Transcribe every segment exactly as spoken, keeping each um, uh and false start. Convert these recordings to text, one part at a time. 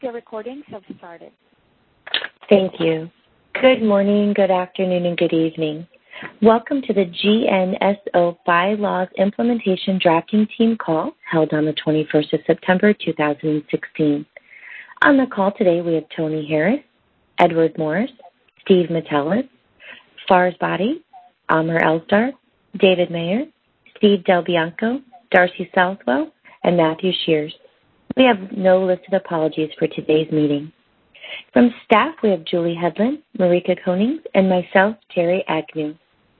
Your recordings have started. Thank you. Good morning, good afternoon, and good evening. Welcome to the G N S O Bylaws Implementation Drafting Team call held on the twenty-first of September two thousand sixteen. On the call today, we have Tony Harris, Edward Morris, Steve Metellus, Fars Body, Amr Elsdar, David Mayer, Steve Del Bianco, Darcy Southwell, and Matthew Shears. We have no listed apologies for today's meeting. From staff, we have Julie Hedlund, Marika Konings, and myself, Terry Agnew.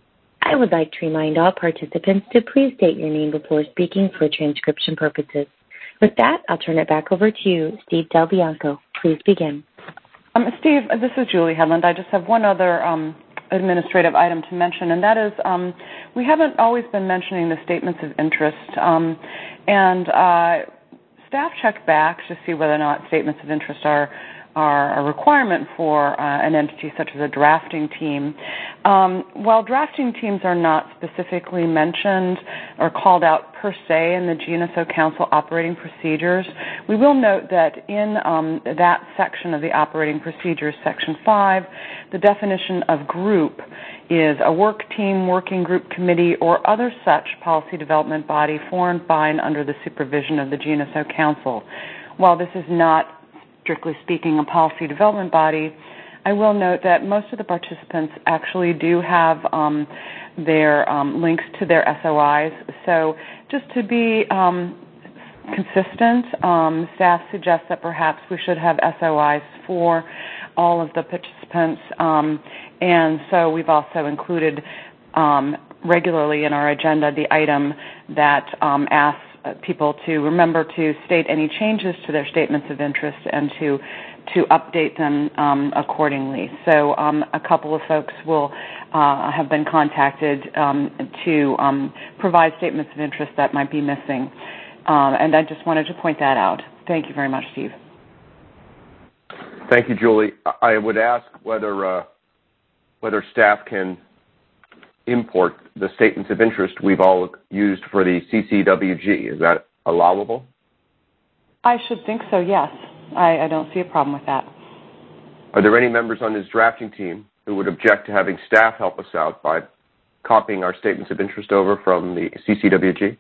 I would like to remind all participants to please state your name before speaking for transcription purposes. With that, I'll turn it back over to you, Steve Del Bianco. Please begin. Um, Steve, this is Julie Hedlund. I just have one other um, administrative item to mention, and that is um, we haven't always been mentioning the statements of interest, um, and uh, staff check back to see whether or not statements of interest are are a requirement for uh, an entity such as a drafting team. Um, while drafting teams are not specifically mentioned or called out per se in the G N S O Council operating procedures, we will note that in um, that section of the operating procedures, section five, the definition of group is a work team, working group, committee, or other such policy development body formed by and under the supervision of the G N S O Council. While this is not strictly speaking, a policy development body, I will note that most of the participants actually do have um, their um, links to their S O Is. So just to be um, consistent, um, staff suggests that perhaps we should have S O Is for all of the participants. Um, and so we've also included um, regularly in our agenda the item that um, asks people to remember to state any changes to their statements of interest and to to update them um, accordingly. So um, a couple of folks will uh, have been contacted um, to um, provide statements of interest that might be missing. Um, and I just wanted to point that out. Thank you very much, Steve. Thank you, Julie. I would ask whether uh, whether staff can import the statements of interest we've all used for the C C W G. Is that allowable? I should think so, yes. I, I don't see a problem with that. Are there any members on this drafting team who would object to having staff help us out by copying our statements of interest over from the C C W G?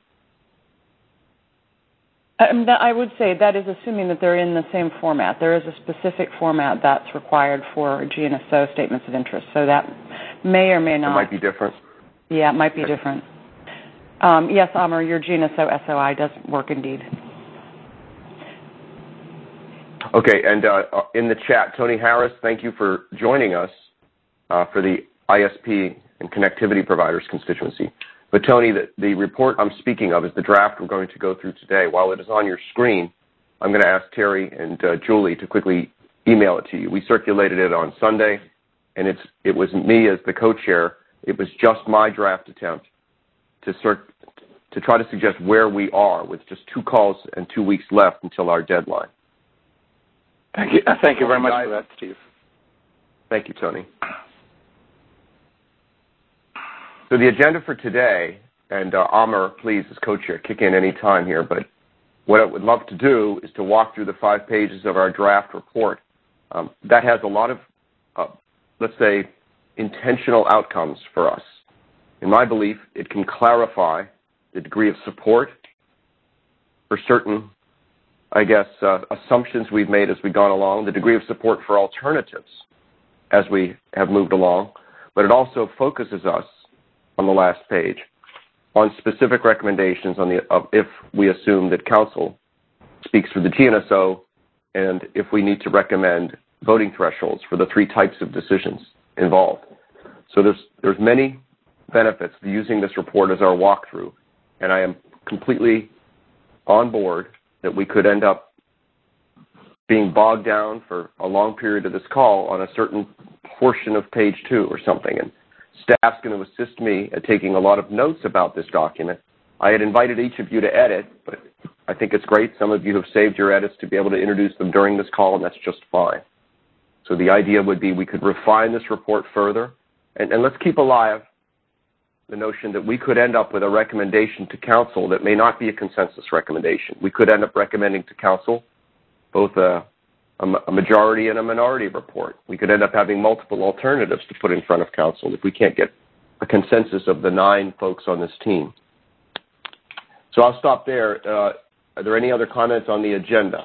Um, that, I would say that is assuming that they're in the same format. There is a specific format that's required for G N S O statements of interest, so that may or may not. It might be different? Yeah, it might be okay. different. Um, yes, Amr, your G N S O S O I does work indeed. Okay, and uh, in the chat, Tony Harris, thank you for joining us uh, for the I S P and Connectivity Providers constituency. But Tony, the, the report I'm speaking of is the draft we're going to go through today. While it is on your screen, I'm going to ask Terry and uh, Julie to quickly email it to you. We circulated it on Sunday, and it's it was me as the co-chair. It was just my draft attempt to cert, to try to suggest where we are with just two calls and two weeks left until our deadline. Thank you. Thank you very much for that, Steve. Thank you, Tony. So the agenda for today, and uh, Amr, please, as co-chair, kick in any time here, but what I would love to do is to walk through the five pages of our draft report. Um, that has a lot of, uh, let's say, intentional outcomes for us. In my belief, it can clarify the degree of support for certain, I guess, uh, assumptions we've made as we've gone along, the degree of support for alternatives as we have moved along, but it also focuses us on the last page on specific recommendations on the uh, if we assume that council speaks for the G N S O and if we need to recommend voting thresholds for the three types of decisions involved. So there's there's many benefits to using this report as our walkthrough, and I am completely on board that we could end up being bogged down for a long period of this call on a certain portion of page two or something. And staff's going to assist me at taking a lot of notes about this document. I had invited each of you to edit, but I think it's great. Some of you have saved your edits to be able to introduce them during this call, and that's just fine. So the idea would be we could refine this report further, and, and let's keep alive the notion that we could end up with a recommendation to council that may not be a consensus recommendation. We could end up recommending to council both a, a, a majority and a minority report. We could end up having multiple alternatives to put in front of council if we can't get a consensus of the nine folks on this team. So I'll stop there. Uh, are there any other comments on the agenda?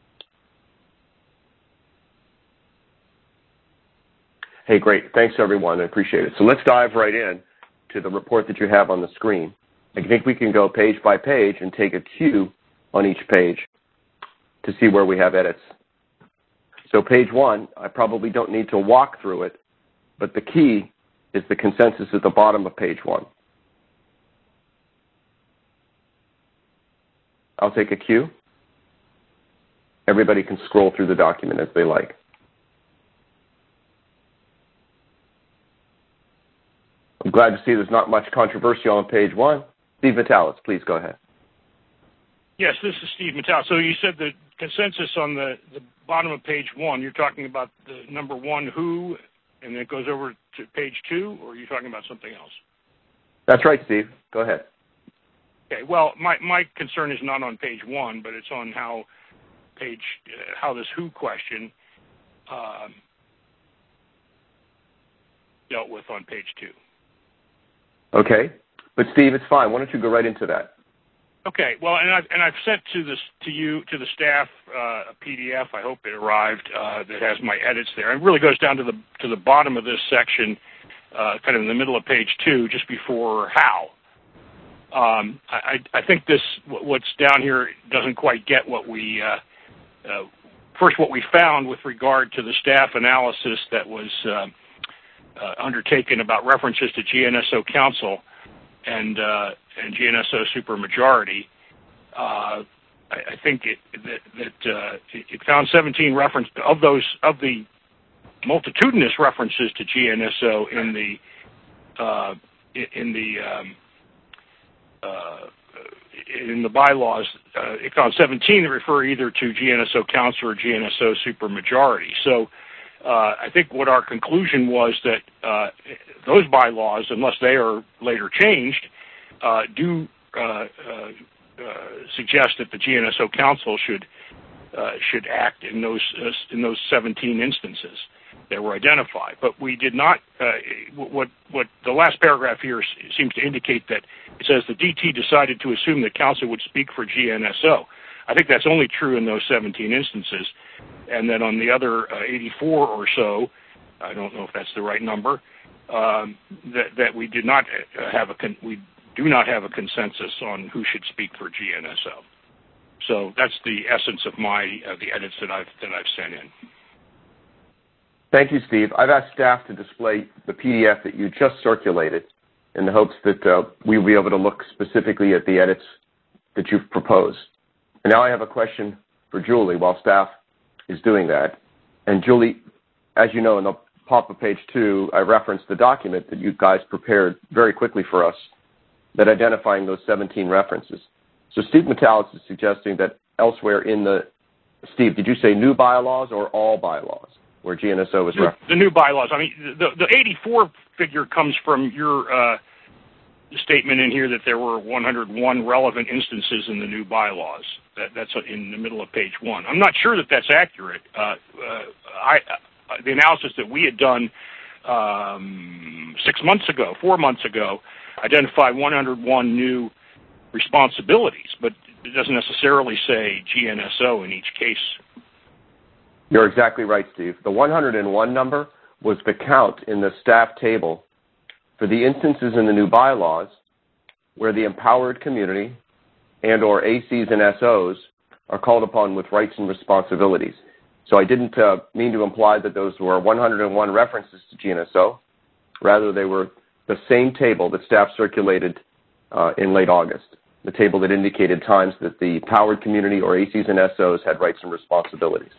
Hey, great. Thanks, everyone. I appreciate it. So let's dive right in to the report that you have on the screen. I think we can go page by page and take a cue on each page to see where we have edits. So page one, I probably don't need to walk through it, but the key is the consensus at the bottom of page one. I'll take a cue. Everybody can scroll through the document as they like. I'm glad to see there's not much controversy on page one. Steve Metalis, please go ahead. Yes, this is Steve Metalis. So you said the consensus on the, the bottom of page one, you're talking about the number one, who, and then it goes over to page two, or are you talking about something else? That's right, Steve. Go ahead. Okay, well, my, my concern is not on page one, but it's on how page, uh, how this who question um, dealt with on page two. Okay, but Steve, it's fine. Why don't you go right into that? Okay, well, and I've, and I've sent to this to you to the staff uh, a P D F. I hope it arrived uh, that has my edits there. It really goes down to the to the bottom of this section, uh, kind of in the middle of page two, just before how. Um, I, I think this what's down here doesn't quite get what we uh, uh, first what we found with regard to the staff analysis that was uh, uh, undertaken about references to G N S O Council and uh, and G N S O supermajority. Uh, I, I think it, that, that uh, it found seventeen reference of those of the multitudinous references to G N S O in the uh, in the um, uh, in the bylaws. Uh, it found seventeen that refer either to G N S O Council or G N S O supermajority. So. Uh, I think what our conclusion was that uh, those bylaws, unless they are later changed, uh, do uh, uh, uh, suggest that the G N S O Council should uh, should act in those uh, in those seventeen instances that were identified. But we did not. Uh, what what the last paragraph here seems to indicate that it says the D T decided to assume that Council would speak for G N S O. I think that's only true in those seventeen instances. And then on the other uh, eighty-four or so, I don't know if that's the right number, um, that, that we did not have a con- we do not have a consensus on who should speak for G N S O. So that's the essence of my uh, the edits that I've that I've sent in. Thank you, Steve. I've asked staff to display the P D F that you just circulated in the hopes that uh, we will be able to look specifically at the edits that you've proposed. And now I have a question for Julie while staff is doing that. And Julie, as you know, in the top of page two, I referenced the document that you guys prepared very quickly for us that identifying those seventeen references. So Steve Metalis is suggesting that elsewhere in the, Steve, did you say new bylaws or all bylaws where G N S O is referenced? The new bylaws. I mean, the, the eighty-four figure comes from your uh, statement in here that there were one hundred one relevant instances in the new bylaws. That, that's in the middle of page one. I'm not sure that that's accurate. Uh, uh, I, uh, the analysis that we had done um, six months ago, four months ago, identified one hundred one new responsibilities, but it doesn't necessarily say G N S O in each case. You're exactly right, Steve. The one hundred one number was the count in the staff table for the instances in the new bylaws where the empowered community and or A Cs and S Os are called upon with rights and responsibilities. So I didn't uh, mean to imply that those were one hundred one references to G N S O. Rather, they were the same table that staff circulated uh, in late August, the table that indicated times that the empowered community or A Cs and S Os had rights and responsibilities.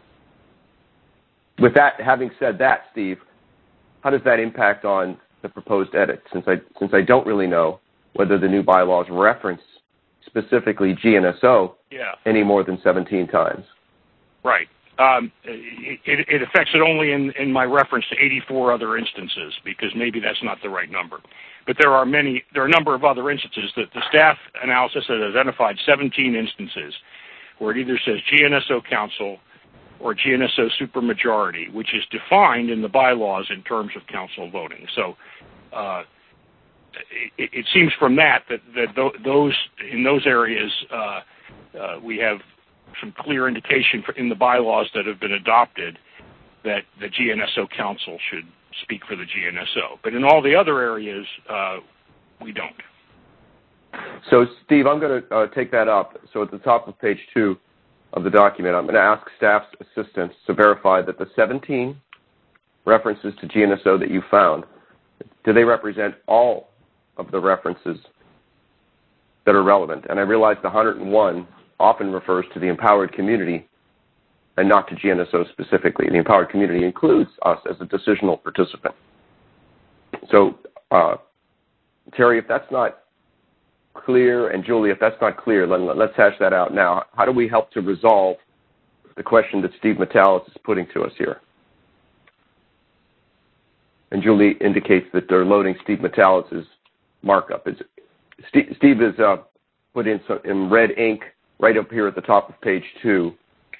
With that, having said that, Steve, how does that impact on the proposed edit? Since I, since I don't really know whether the new bylaws reference specifically G N S O yeah. any more than seventeen times. Right. Um, it, it affects it only in, in my reference to eighty-four other instances, because maybe that's not the right number. But there are many, there are a number of other instances that the staff analysis has identified seventeen instances where it either says G N S O Council or G N S O supermajority, which is defined in the bylaws in terms of council voting. So uh, it, it seems from that that, that th those in those areas uh, uh, we have some clear indication for, in the bylaws that have been adopted that the G N S O council should speak for the G N S O. But in all the other areas, uh, we don't. So, Steve, I'm going to uh, take that up. So at the top of page two of the document, I'm going to ask staff's assistants to verify that the seventeen references to G N S O that you found, do they represent all of the references that are relevant? And I realize the one hundred and one often refers to the empowered community and not to G N S O specifically. The empowered community includes us as a decisional participant. So, uh, Terry, if that's not clear, and Julie, if that's not clear, let, let's hash that out now. How do we help to resolve the question that Steve Metalis is putting to us here? And Julie indicates that they're loading Steve Metalis's markup. It's, Steve, Steve has uh, put in, some, in red ink right up here at the top of page two.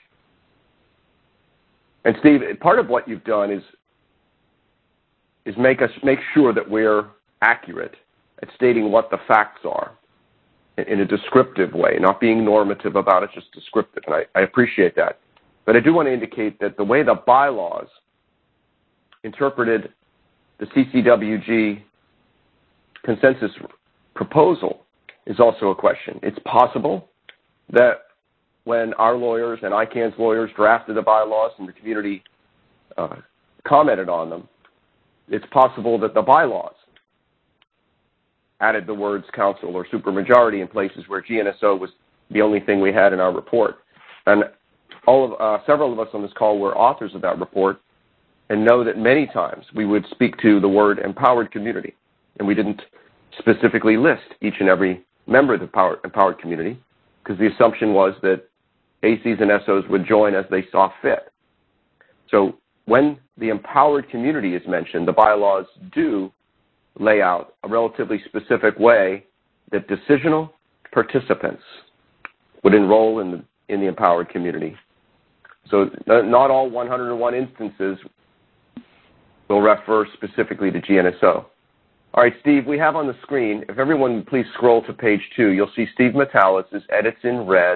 And Steve, part of what you've done is is make us make sure that we're accurate at stating what the facts are in, in a descriptive way, not being normative about it, just descriptive. And I, I appreciate that. But I do want to indicate that the way the bylaws interpreted the C C W G consensus proposal is also a question. It's possible that when our lawyers and I CAN's lawyers drafted the bylaws and the community uh, commented on them, it's possible that the bylaws added the words council or supermajority in places where G N S O was the only thing we had in our report. And all of, uh, several of us on this call were authors of that report and know that many times we would speak to the word empowered community, and we didn't specifically list each and every member of the power, empowered community because the assumption was that A Cs and S Os would join as they saw fit. So when the empowered community is mentioned, the bylaws do lay out a relatively specific way that decisional participants would enroll in the, in the empowered community. So not all one hundred and one instances will refer specifically to G N S O. All right, Steve, we have on the screen, if everyone would please scroll to page two, you'll see Steve Metalis' edits in red.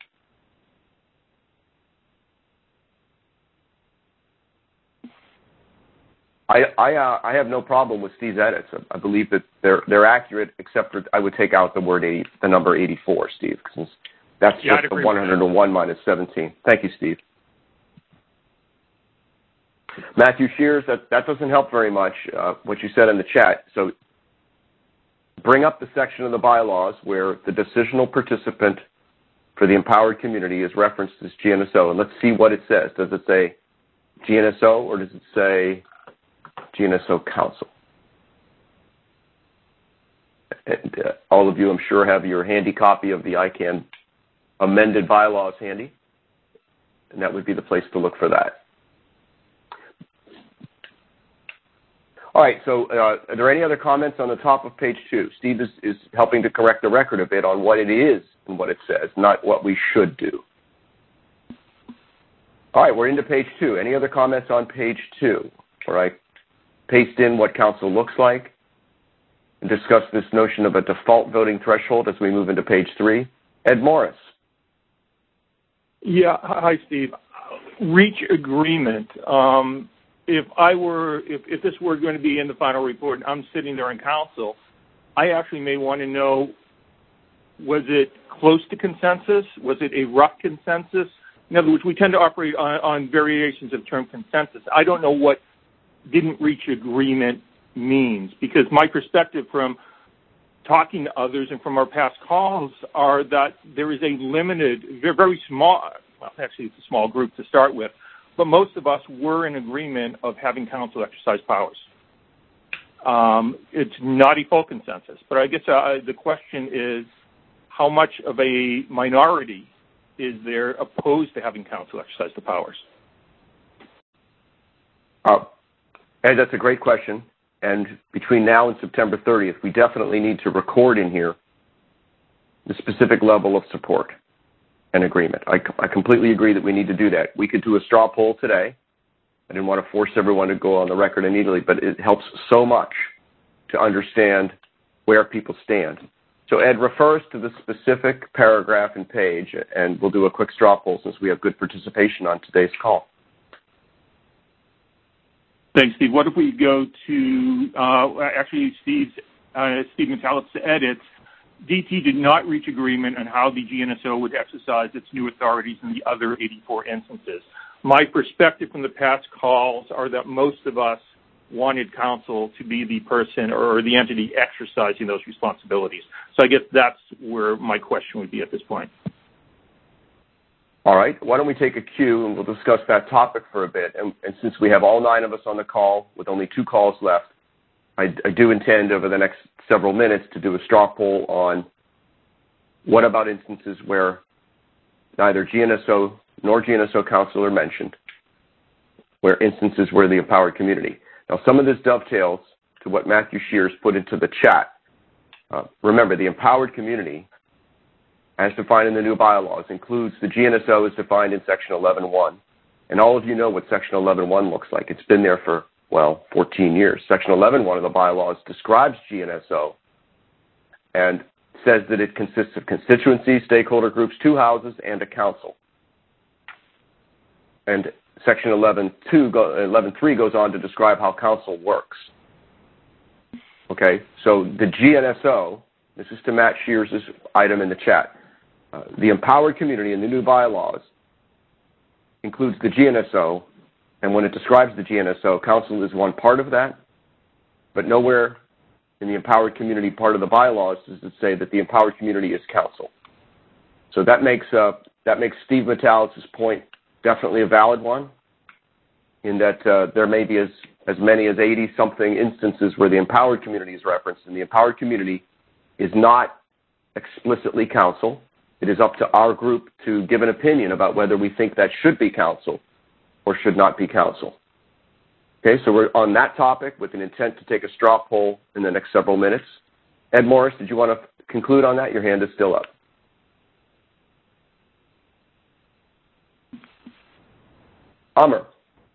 I, I, uh, I have no problem with Steve's edits. I believe that they're they're accurate, except for I would take out the word eighty, the number eighty-four, Steve, because that's yeah, just the one hundred and one minus seventeen. Thank you, Steve. Matthew Shears, that, that doesn't help very much, uh, what you said in the chat. So bring up the section of the bylaws where the decisional participant for the empowered community is referenced as G N S O, and let's see what it says. Does it say G N S O, or does it say G N S O Council? And uh, all of you, I'm sure, have your handy copy of the I CAN amended bylaws handy, and that would be the place to look for that. All right, so uh, are there any other comments on the top of page two? Steve is, is helping to correct the record a bit on what it is and what it says, not what we should do. All right, we're into page two. Any other comments on page two? All right, paste in what council looks like and discuss this notion of a default voting threshold as we move into page three. Ed Morris. Yeah, hi, Steve. Reach agreement. Um, if I were, if, if this were going to be in the final report and I'm sitting there in council, I actually may want to know, was it close to consensus? Was it a rough consensus? In other words, we tend to operate on, on variations of term consensus. I don't know what didn't reach agreement means, because my perspective from talking to others and from our past calls are that there is a limited, very small, well, actually it's a small group to start with, but most of us were in agreement of having council exercise powers. Um, it's not a full consensus, but I guess uh, the question is, how much of a minority is there opposed to having council exercise the powers? Uh, Ed, that's a great question. And between now and September thirtieth, we definitely need to record in here the specific level of support. an agreement. I, I completely agree that we need to do that. We could do a straw poll today. I didn't want to force everyone to go on the record immediately, but it helps so much to understand where people stand. So Ed refers to the specific paragraph and page, and we'll do a quick straw poll since we have good participation on today's call. Thanks, Steve. What if we go to, uh, actually, Steve's, uh, Steve Metallic's edits. D T did not reach agreement on how the G N S O would exercise its new authorities in the other eighty-four instances. My perspective from the past calls are that most of us wanted counsel to be the person or the entity exercising those responsibilities. So I guess that's where my question would be at this point. All right. Why don't we take a cue and we'll discuss that topic for a bit. And, and since we have all nine of us on the call with only two calls left, I, I do intend over the next several minutes to do a straw poll on what about instances where neither G N S O nor G N S O counsel are mentioned, where instances where the empowered community. Now, some of this dovetails to what Matthew Shears put into the chat. Uh, remember, the empowered community, as defined in the new bylaws, includes the G N S O as defined in Section eleven one. And all of you know what Section eleven one looks like. It's been there for, well, fourteen years. Section eleven one of the bylaws describes G N S O and says that it consists of constituencies, stakeholder groups, two houses, and a council. And Section eleven three goes on to describe how council works. Okay, so the G N S O, this is to Matt Shears' item in the chat. Uh, the empowered community in the new bylaws includes the G N S O, and when it describes the G N S O, council is one part of that, but nowhere in the empowered community part of the bylaws does it say that the empowered community is council. So that makes uh, that makes Steve Metallic's point definitely a valid one, in that uh, there may be as, as many as eighty-something instances where the empowered community is referenced, and the empowered community is not explicitly council. It is up to our group to give an opinion about whether we think that should be council or should not be council. Okay, so we're on that topic with an intent to take a straw poll in the next several minutes. Ed Morris, did you want to conclude on that? Your hand is still up. Amr.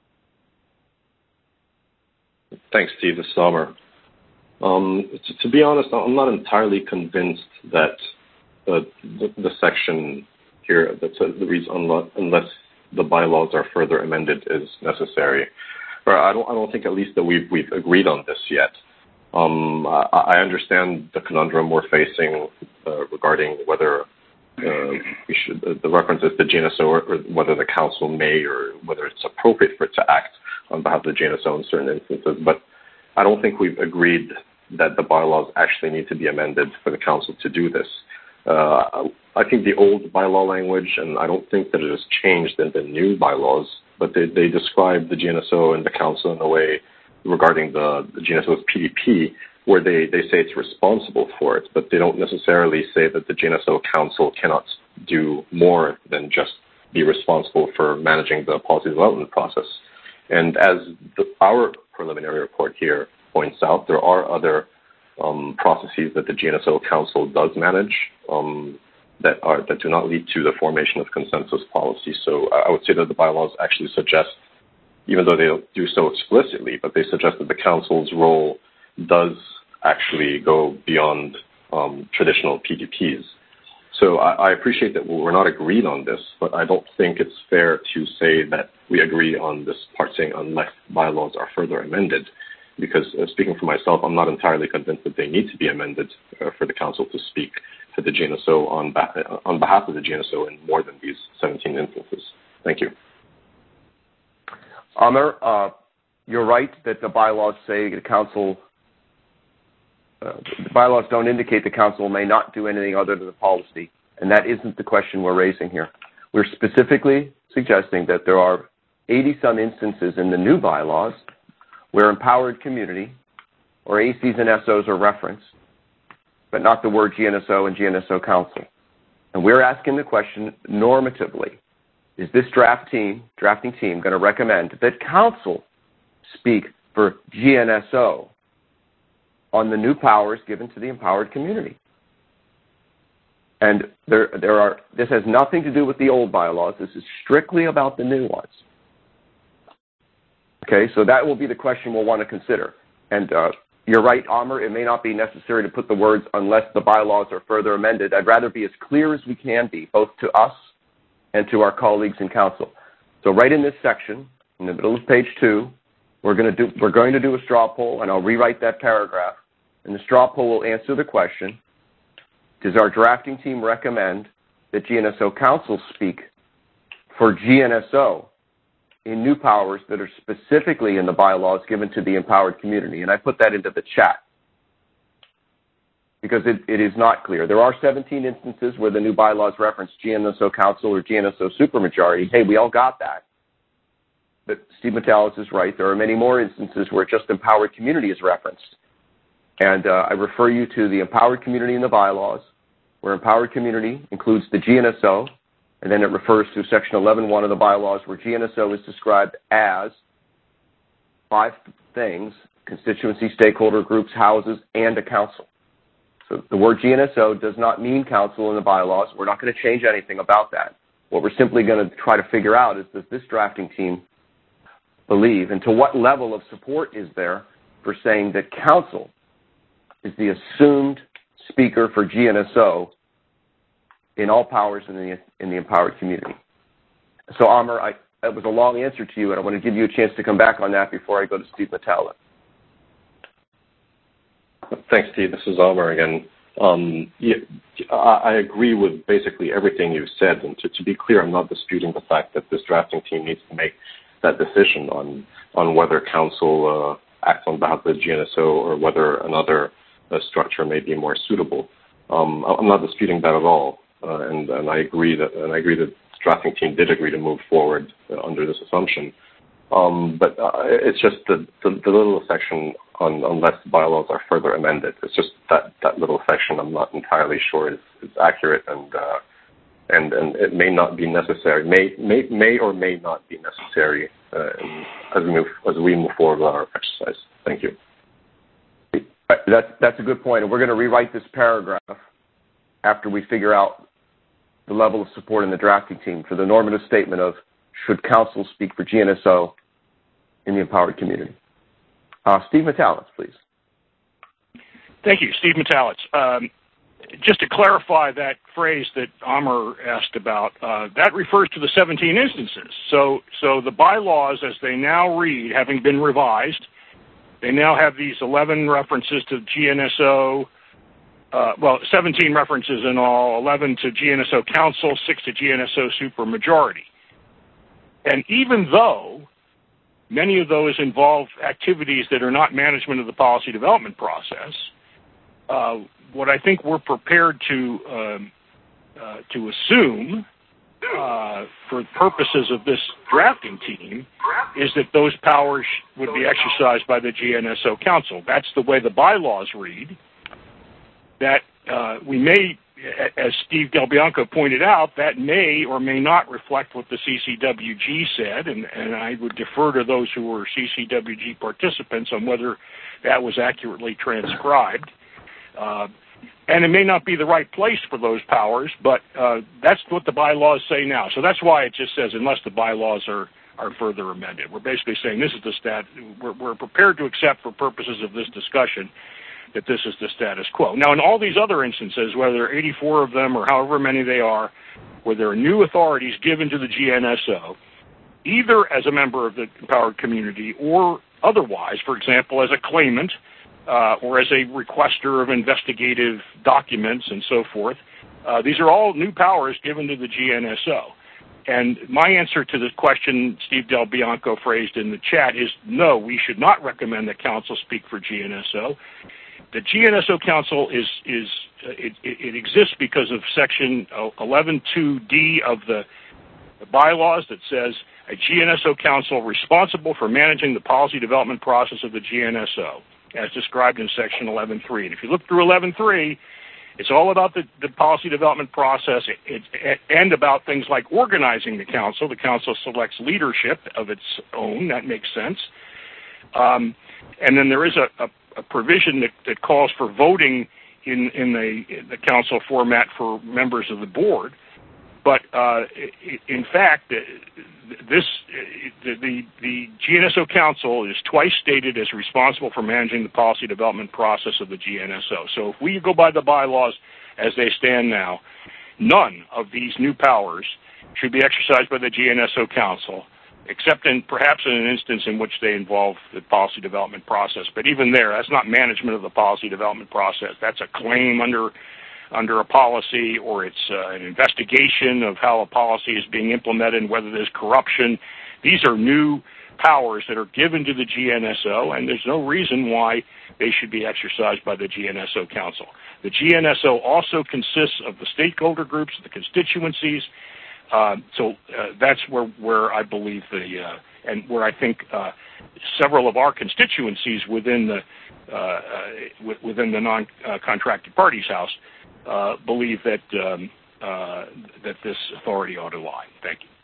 Thanks, Steve. This is Amr. Um, to, to be honest, I'm not entirely convinced that uh, the, the section here that says the reason unless, unless the bylaws are further amended is necessary. Or I don't. I don't think at least that we've we've agreed on this yet. Um, I, I understand the conundrum we're facing uh, regarding whether uh, we should uh, the references to G N S O or, or whether the council may or whether it's appropriate for it to act on behalf of the G N S O in certain instances. But I don't think we've agreed that the bylaws actually need to be amended for the council to do this. Uh, I think the old bylaw language, and I don't think that it has changed in the new bylaws, but they, they describe the G N S O and the council in a way regarding the, the G N S O's P D P, where they, they say it's responsible for it, but they don't necessarily say that the G N S O council cannot do more than just be responsible for managing the policy development process. And as the, our preliminary report here points out, there are other um, processes that the G N S O council does manage um, that are that do not lead to the formation of consensus policy. So I would say that the bylaws actually suggest, even though they don't do so explicitly, but they suggest that the council's role does actually go beyond um, traditional P D Ps. So I, I appreciate that we're not agreed on this, but I don't think it's fair to say that we agree on this part saying unless bylaws are further amended, because uh, speaking for myself, I'm not entirely convinced that they need to be amended uh, for the council to speak to the G N S O on, ba- on behalf of the G N S O in more than these seventeen instances. Thank you. Amr, uh, you're right that the bylaws say the council, uh, the bylaws don't indicate the council may not do anything other than the policy, and that isn't the question we're raising here. We're specifically suggesting that there are eighty-some instances in the new bylaws where empowered community or A Cs and S Os are referenced, but not the word G N S O and G N S O council. And we're asking the question normatively, is this draft team, drafting team going to recommend that council speak for G N S O on the new powers given to the empowered community? And there, there are. This has nothing to do with the old bylaws. This is strictly about the new ones. Okay, so that will be the question we'll want to consider. And uh, you're right, Amr, it may not be necessary to put the words unless the bylaws are further amended. I'd rather be as clear as we can be, both to us and to our colleagues in council. So right in this section, in the middle of page two, we're going to do, we're going to do a straw poll, and I'll rewrite that paragraph. And the straw poll will answer the question, does our drafting team recommend that G N S O council speak for G N S O in new powers that are specifically in the bylaws given to the empowered community? And I put that into the chat because it, it is not clear. There are seventeen instances where the new bylaws reference G N S O council or G N S O supermajority. Hey, we all got that. But Steve Metalis is right. There are many more instances where just empowered community is referenced. And uh, I refer you to the empowered community in the bylaws, where empowered community includes the G N S O, and then it refers to section eleven point one of the bylaws, where G N S O is described as five things: constituency, stakeholder groups, houses, and a council. So the word G N S O does not mean council in the bylaws. We're not going to change anything about that. What we're simply going to try to figure out is, does this drafting team believe, and to what level of support is there for saying that council is the assumed speaker for G N S O in all powers in the in the empowered community. So, Amr, I, that was a long answer to you, and I want to give you a chance to come back on that before I go to Steve Metalis. Thanks, Steve. This is Amr again. Um, yeah, I agree with basically everything you've said, and to, to be clear, I'm not disputing the fact that this drafting team needs to make that decision on on whether council uh, acts on behalf of the G N S O or whether another uh, structure may be more suitable. Um, I'm not disputing that at all, uh, and, and I agree that and I agree that the drafting team did agree to move forward uh, under this assumption. Um, but uh, it's just the, the, the little section on unless bylaws are further amended. It's just that, that little section I'm not entirely sure is, is accurate, and uh, and and it may not be necessary. May may may or may not be necessary uh, as we move as we move forward with our exercise. Thank you. That's that's a good point, and we're going to rewrite this paragraph after we figure out the level of support in the drafting team for the normative statement of should council speak for G N S O in the empowered community. Uh, Steve Metalis, please. Thank you, Steve Metalis. Um, just to clarify that phrase that Amr asked about, uh, that refers to the seventeen instances. So, so the bylaws, as they now read, having been revised, they now have these eleven references to G N S O, uh, well, seventeen references in all, eleven to G N S O council, six to G N S O supermajority. And even though many of those involve activities that are not management of the policy development process, uh, what I think we're prepared to um, uh, to assume uh, for purposes of this drafting team is that those powers would be exercised by the G N S O council. That's the way the bylaws read. That uh, we may, as Steve Del Bianco pointed out, that may or may not reflect what the C C W G said, and, and I would defer to those who were C C W G participants on whether that was accurately transcribed. Uh, and it may not be the right place for those powers, but uh, that's what the bylaws say now. So that's why it just says unless the bylaws are, are further amended. We're basically saying this is the stat. We're, we're prepared to accept for purposes of this discussion that this is the status quo. Now, in all these other instances, whether there are eighty-four of them or however many they are, where there are new authorities given to the G N S O, either as a member of the empowered community or otherwise, for example, as a claimant uh, or as a requester of investigative documents and so forth, uh, these are all new powers given to the G N S O. And my answer to the question Steve Del Bianco phrased in the chat is no, we should not recommend that council speak for G N S O. The G N S O Council is is uh, it, it exists because of Section eleven two D of the, the bylaws that says a G N S O Council responsible for managing the policy development process of the G N S O, as described in Section eleven three. And if you look through eleven three, it's all about the, the policy development process it, it, and about things like organizing the council. The council selects leadership of its own. That makes sense. Um, and then there is a, a a provision that, that calls for voting in in the, the council format for members of the board. But uh, in fact, this the, the the G N S O Council is twice stated as responsible for managing the policy development process of the G N S O. So if we go by the bylaws as they stand now, none of these new powers should be exercised by the G N S O Council, except in perhaps in an instance in which they involve the policy development process. But even there, that's not management of the policy development process. That's a claim under under a policy, or it's uh, an investigation of how a policy is being implemented and whether there's corruption. These are new powers that are given to the G N S O, and there's no reason why they should be exercised by the G N S O Council. The G N S O also consists of the stakeholder groups, the constituencies, uh, so uh, that's where, where I believe the, uh, and where I think uh, several of our constituencies within the, uh, uh, within the non-contracted parties house Uh, believe that um, uh, that this authority ought to lie. Thank you.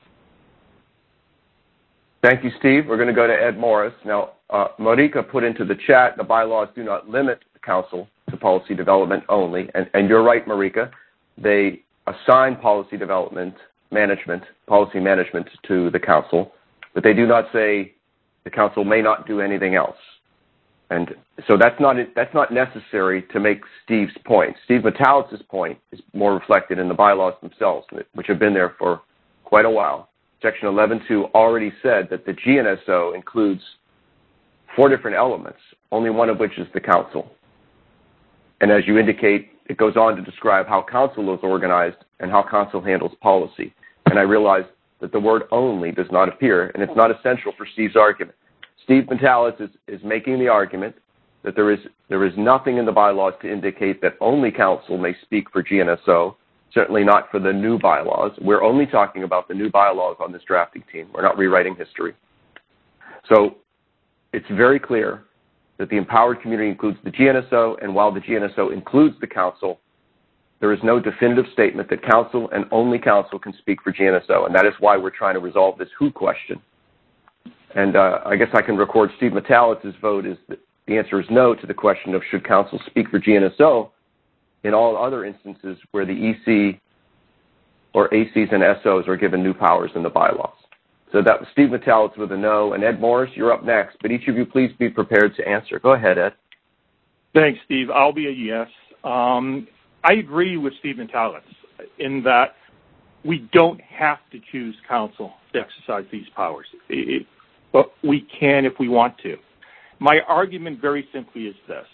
Thank you, Steve. We're going to go to Ed Morris. Now, uh, Marika put into the chat, the bylaws do not limit the council to policy development only. And, and you're right, Marika. They assign policy development management, policy management to the council, but they do not say the council may not do anything else. And so that's not that's not necessary to make Steve's point. Steve Metalitz's point is more reflected in the bylaws themselves, which have been there for quite a while. Section eleven point two already said that the G N S O includes four different elements, only one of which is the council. And as you indicate, it goes on to describe how council is organized and how council handles policy. And I realize that the word only does not appear, and it's not essential for Steve's argument. Steve Metalitz is, is making the argument that there is there is nothing in the bylaws to indicate that only council may speak for G N S O, certainly not for the new bylaws. We're only talking about the new bylaws on this drafting team. We're not rewriting history. So it's very clear that the empowered community includes the G N S O, and while the G N S O includes the council, there is no definitive statement that council and only council can speak for G N S O, and that is why we're trying to resolve this who question. And uh, I guess I can record Steve Metalitz's vote is that the answer is no to the question of should council speak for G N S O in all other instances where the E C or A Cs and S Os are given new powers in the bylaws. So that was Steve Metalitz with a no. And Ed Morris, you're up next. But each of you, please be prepared to answer. Go ahead, Ed. Thanks, Steve. I'll be a yes. Um, I agree with Steve Metalitz in that we don't have to choose council to exercise these powers. It, But we can if we want to. My argument very simply is this.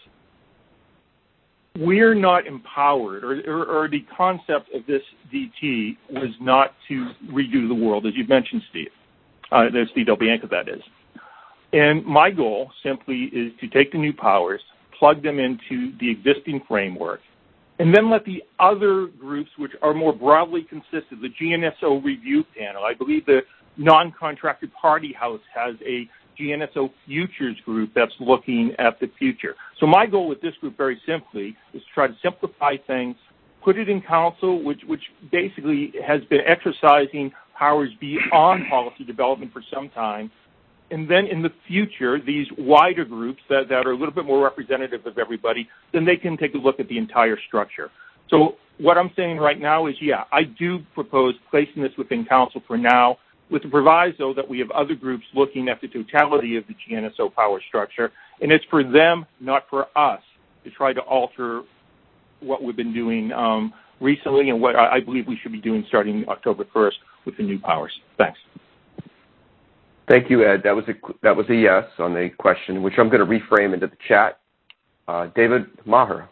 We're not empowered, or, or, or the concept of this D T was not to redo the world, as you mentioned, Steve. Uh, there's Steve Del Bianco, that is. And my goal simply is to take the new powers, plug them into the existing framework, and then let the other groups, which are more broadly consistent, the G N S O review panel, I believe the non-contracted party house has a G N S O futures group that's looking at the future. So my goal with this group, very simply, is to try to simplify things, put it in council, which, which basically has been exercising powers beyond policy development for some time, and then in the future, these wider groups that, that are a little bit more representative of everybody, then they can take a look at the entire structure. So what I'm saying right now is, yeah, I do propose placing this within council for now, with the proviso that we have other groups looking at the totality of the G N S O power structure, and it's for them, not for us, to try to alter what we've been doing um, recently and what I believe we should be doing starting October first with the new powers. Thanks. Thank you, Ed. That was a, that was a yes on the question, which I'm going to reframe into the chat. Uh, David Maher.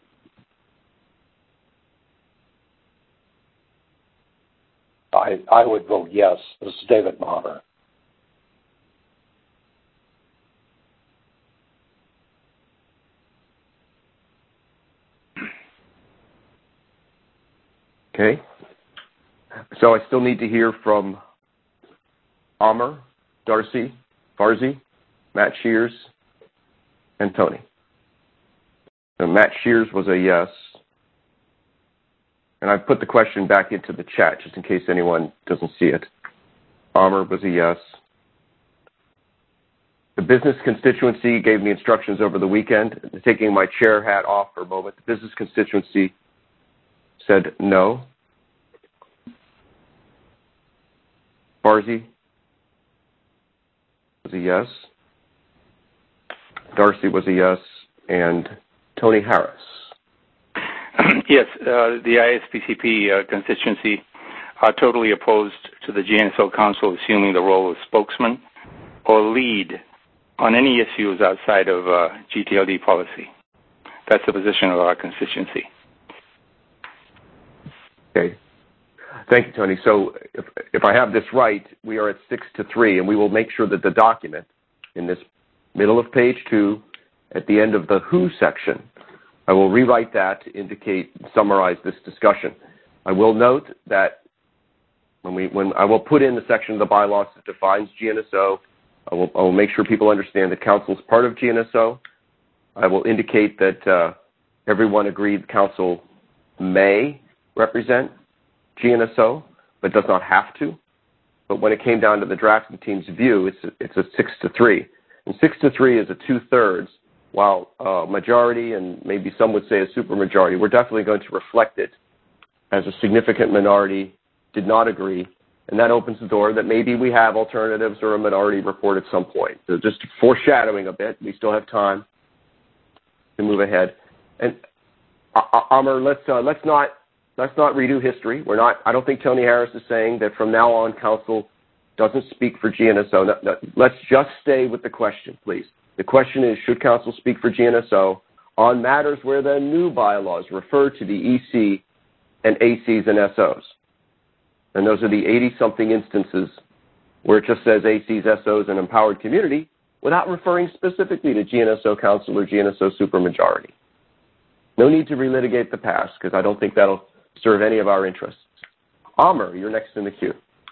I, I would vote yes. This is David Maher. Okay. So I still need to hear from Amr, Darcy, Farzi, Matt Shears, and Tony. So Matt Shears was a yes. And I've put the question back into the chat just in case anyone doesn't see it. Amr was a yes. The business constituency gave me instructions over the weekend. Taking my chair hat off for a moment, the business constituency said no. Barzee was a yes. Darcy was a yes. And Tony Harris. Yes, uh, the I S P C P uh, constituency are totally opposed to the G N S O Council assuming the role of spokesman or lead on any issues outside of uh, G T L D policy. That's the position of our constituency. Okay. Thank you, Tony. So if, if I have this right, we are at six to three, and we will make sure that the document in this middle of page two, at the end of the who section, I will rewrite that to indicate, summarize this discussion. I will note that when we, when I will put in the section of the bylaws that defines G N S O, I will, I will make sure people understand that council is part of G N S O. I will indicate that uh, everyone agreed council may represent G N S O, but does not have to. But when it came down to the drafting team's view, it's a, it's a six to three. And six to three is a two-thirds, while a majority, and maybe some would say a supermajority, we're definitely going to reflect it as a significant minority did not agree. And that opens the door that maybe we have alternatives or a minority report at some point. So just foreshadowing a bit, we still have time to move ahead. And uh, Amr, let's uh, let's not let's not redo history. We're not. I don't think Tony Harris is saying that from now on council doesn't speak for G N S O. No, no, let's just stay with the question, please. The question is, should council speak for G N S O on matters where the new bylaws refer to the E C and A Cs and S Os? And those are the eighty-something instances where it just says A Cs, S Os, and empowered community without referring specifically to G N S O council or G N S O supermajority. No need to relitigate the past because I don't think that'll serve any of our interests. Amr, you're next in the queue.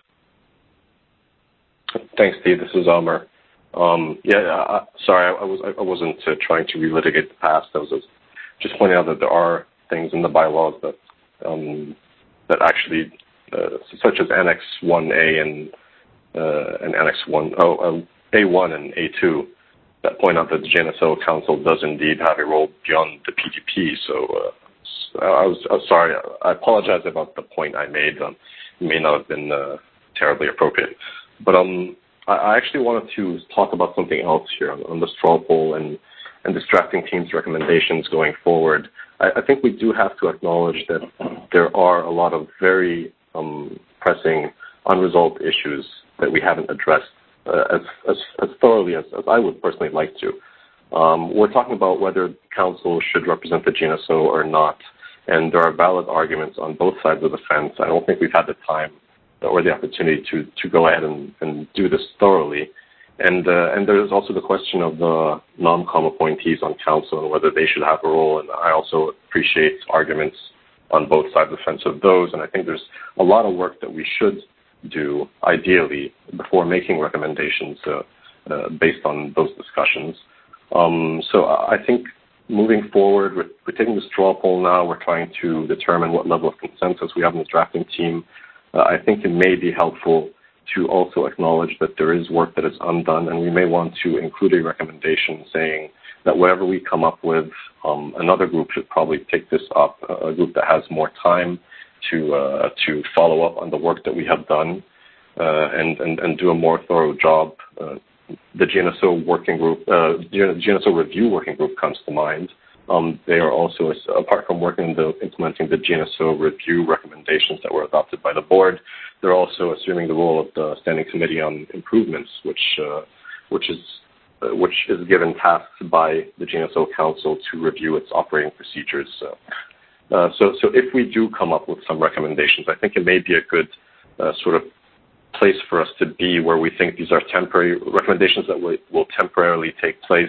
Thanks, Steve. This is Amr. Um, yeah, uh, sorry, I, I, was, I wasn't uh, trying to relitigate the past. I was just pointing out that there are things in the bylaws that um, that actually, uh, such as Annex one A and uh, and Annex one, oh, uh, A one and A two, that point out that the G N S O Council does indeed have a role beyond the P D P. So uh, I was, I was sorry. I apologize about the point I made. Um, it may not have been uh, terribly appropriate. But um, I actually wanted to talk about something else here on, on the straw poll and, and this drafting team's recommendations going forward. I, I think we do have to acknowledge that there are a lot of very um, pressing, unresolved issues that we haven't addressed uh, as, as, as thoroughly as, as I would personally like to. Um, we're talking about whether council should represent the G N S O or not, and there are valid arguments on both sides of the fence. I don't think we've had the time or the opportunity to, to go ahead and, and do this thoroughly. And uh, and there's also the question of the non-com appointees on council and whether they should have a role. And I also appreciate arguments on both sides of the fence of those. And I think there's a lot of work that we should do, ideally, before making recommendations uh, uh, based on those discussions. Um, so I think moving forward, we're, we're taking the straw poll now. We're trying to determine what level of consensus we have in the drafting team. Uh, I think it may be helpful to also acknowledge that there is work that is undone, and we may want to include a recommendation saying that whatever we come up with, um, another group should probably take this up, a group that has more time to uh, to follow up on the work that we have done uh, and, and, and do a more thorough job. Uh, the G N S O working group, uh, G N S O review working group comes to mind. Um, they are also, apart from working the, implementing the G N S O review recommendations that were adopted by the board, they're also assuming the role of the Standing Committee on Improvements, which uh, which is uh, which is given tasks by the G N S O Council to review its operating procedures. Uh, uh, so, so if we do come up with some recommendations, I think it may be a good uh, sort of place for us to be where we think these are temporary recommendations that will, will temporarily take place.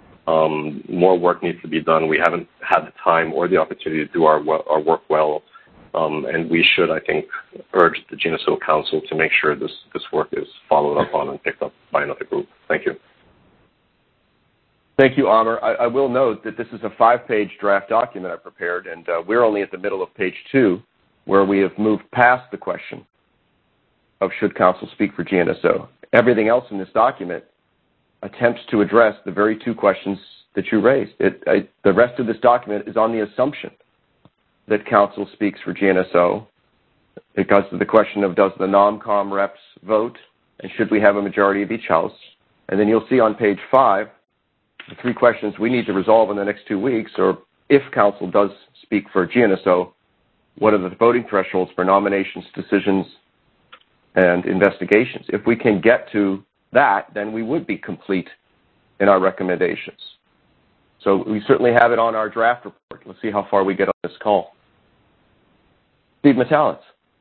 Um, more work needs to be done. We haven't had the time or the opportunity to do our, our work well, um, and we should, I think, urge the G N S O Council to make sure this, this work is followed up on and picked up by another group. Thank you. Thank you, Amr. I, I will note that this is a five-page draft document I prepared, and uh, we're only at the middle of page two, where we have moved past the question of should council speak for G N S O. Everything else in this document attempts to address the very two questions that you raised. It, I, the rest of this document is on the assumption that counsel speaks for G N S O. It goes to the question of does the NOMCOM reps vote, and should we have a majority of each house? And then you'll see on page five the three questions we need to resolve in the next two weeks, or if counsel does speak for G N S O, what are the voting thresholds for nominations, decisions, and investigations? If we can get to that, then we would be complete in our recommendations. So we certainly have it on our draft report. Let's see how far we get on this call. Steve Metalitz.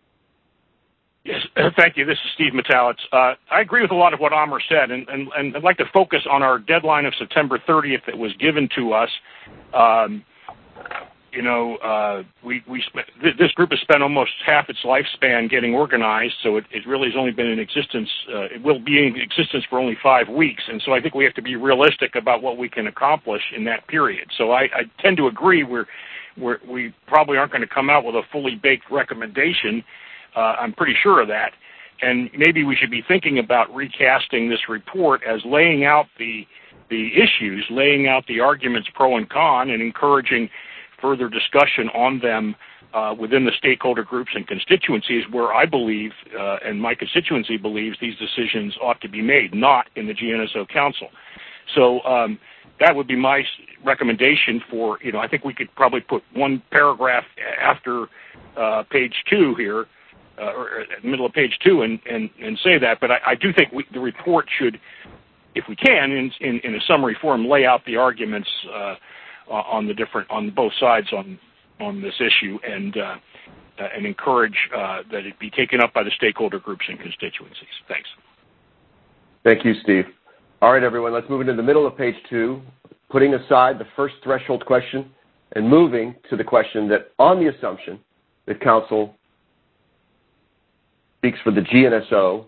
Yes, thank you. This is Steve Metalitz. Uh, I agree with a lot of what Amr said, and, and, and I'd like to focus on our deadline of September thirtieth that was given to us. Um, you know, uh, we, we spent, th- this group has spent almost half its lifespan getting organized, so it, it really has only been in existence, uh, it will be in existence for only five weeks, and so I think we have to be realistic about what we can accomplish in that period. So I, I tend to agree we're, we're, we probably aren't going to come out with a fully baked recommendation. Uh, I'm pretty sure of that. And maybe we should be thinking about recasting this report as laying out the the issues, laying out the arguments pro and con, and encouraging further discussion on them uh, within the stakeholder groups and constituencies where I believe, uh, and my constituency believes, these decisions ought to be made, not in the G N S O Council. So um, that would be my recommendation for, you know, I think we could probably put one paragraph after uh, page two here, Uh, or at the middle of page two, and, and, and say that. But I, I do think we, the report should, if we can, in, in, in a summary form, lay out the arguments uh, on the different, on both sides on on this issue, and uh, uh, and encourage uh, that it be taken up by the stakeholder groups and constituencies. Thanks. Thank you, Steve. All right, everyone, let's move into the middle of page two, putting aside the first threshold question and moving to the question that, on the assumption that counsel speaks for the G N S O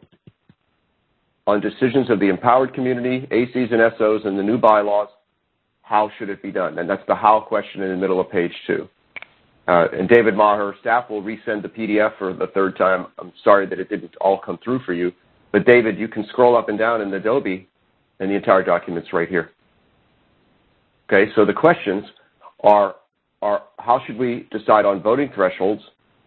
on decisions of the empowered community, A Cs and S Os, and the new bylaws, how should it be done? And that's the how question in the middle of page two. Uh, and David Maher, staff will resend the P D F for the third time. I'm sorry that it didn't all come through for you. But David, you can scroll up and down in Adobe, and the entire document's right here. Okay, so the questions are, are how should we decide on voting thresholds?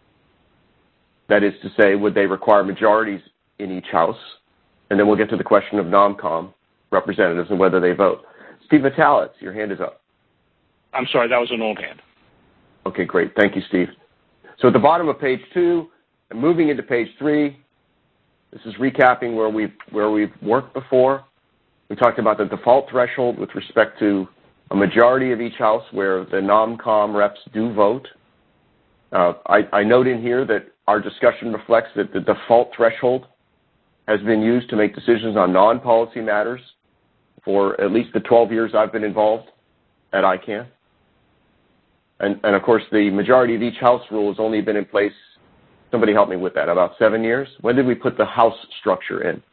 That is to say, would they require majorities in each house? And then we'll get to the question of NOMCOM representatives and whether they vote. Steve Metalitz, your hand is up. I'm sorry, that was an old hand. Okay, great. Thank you, Steve. So at the bottom of page two, and moving into page three, this is recapping where we've, where we've worked before. We talked about the default threshold with respect to a majority of each house where the NOMCOM reps do vote. Uh, I, I note in here that our discussion reflects that the default threshold has been used to make decisions on non-policy matters for at least the twelve years I've been involved at I CANN. And, and of course, the majority of each house rule has only been in place, somebody help me with that, about seven years? When did we put the house structure in?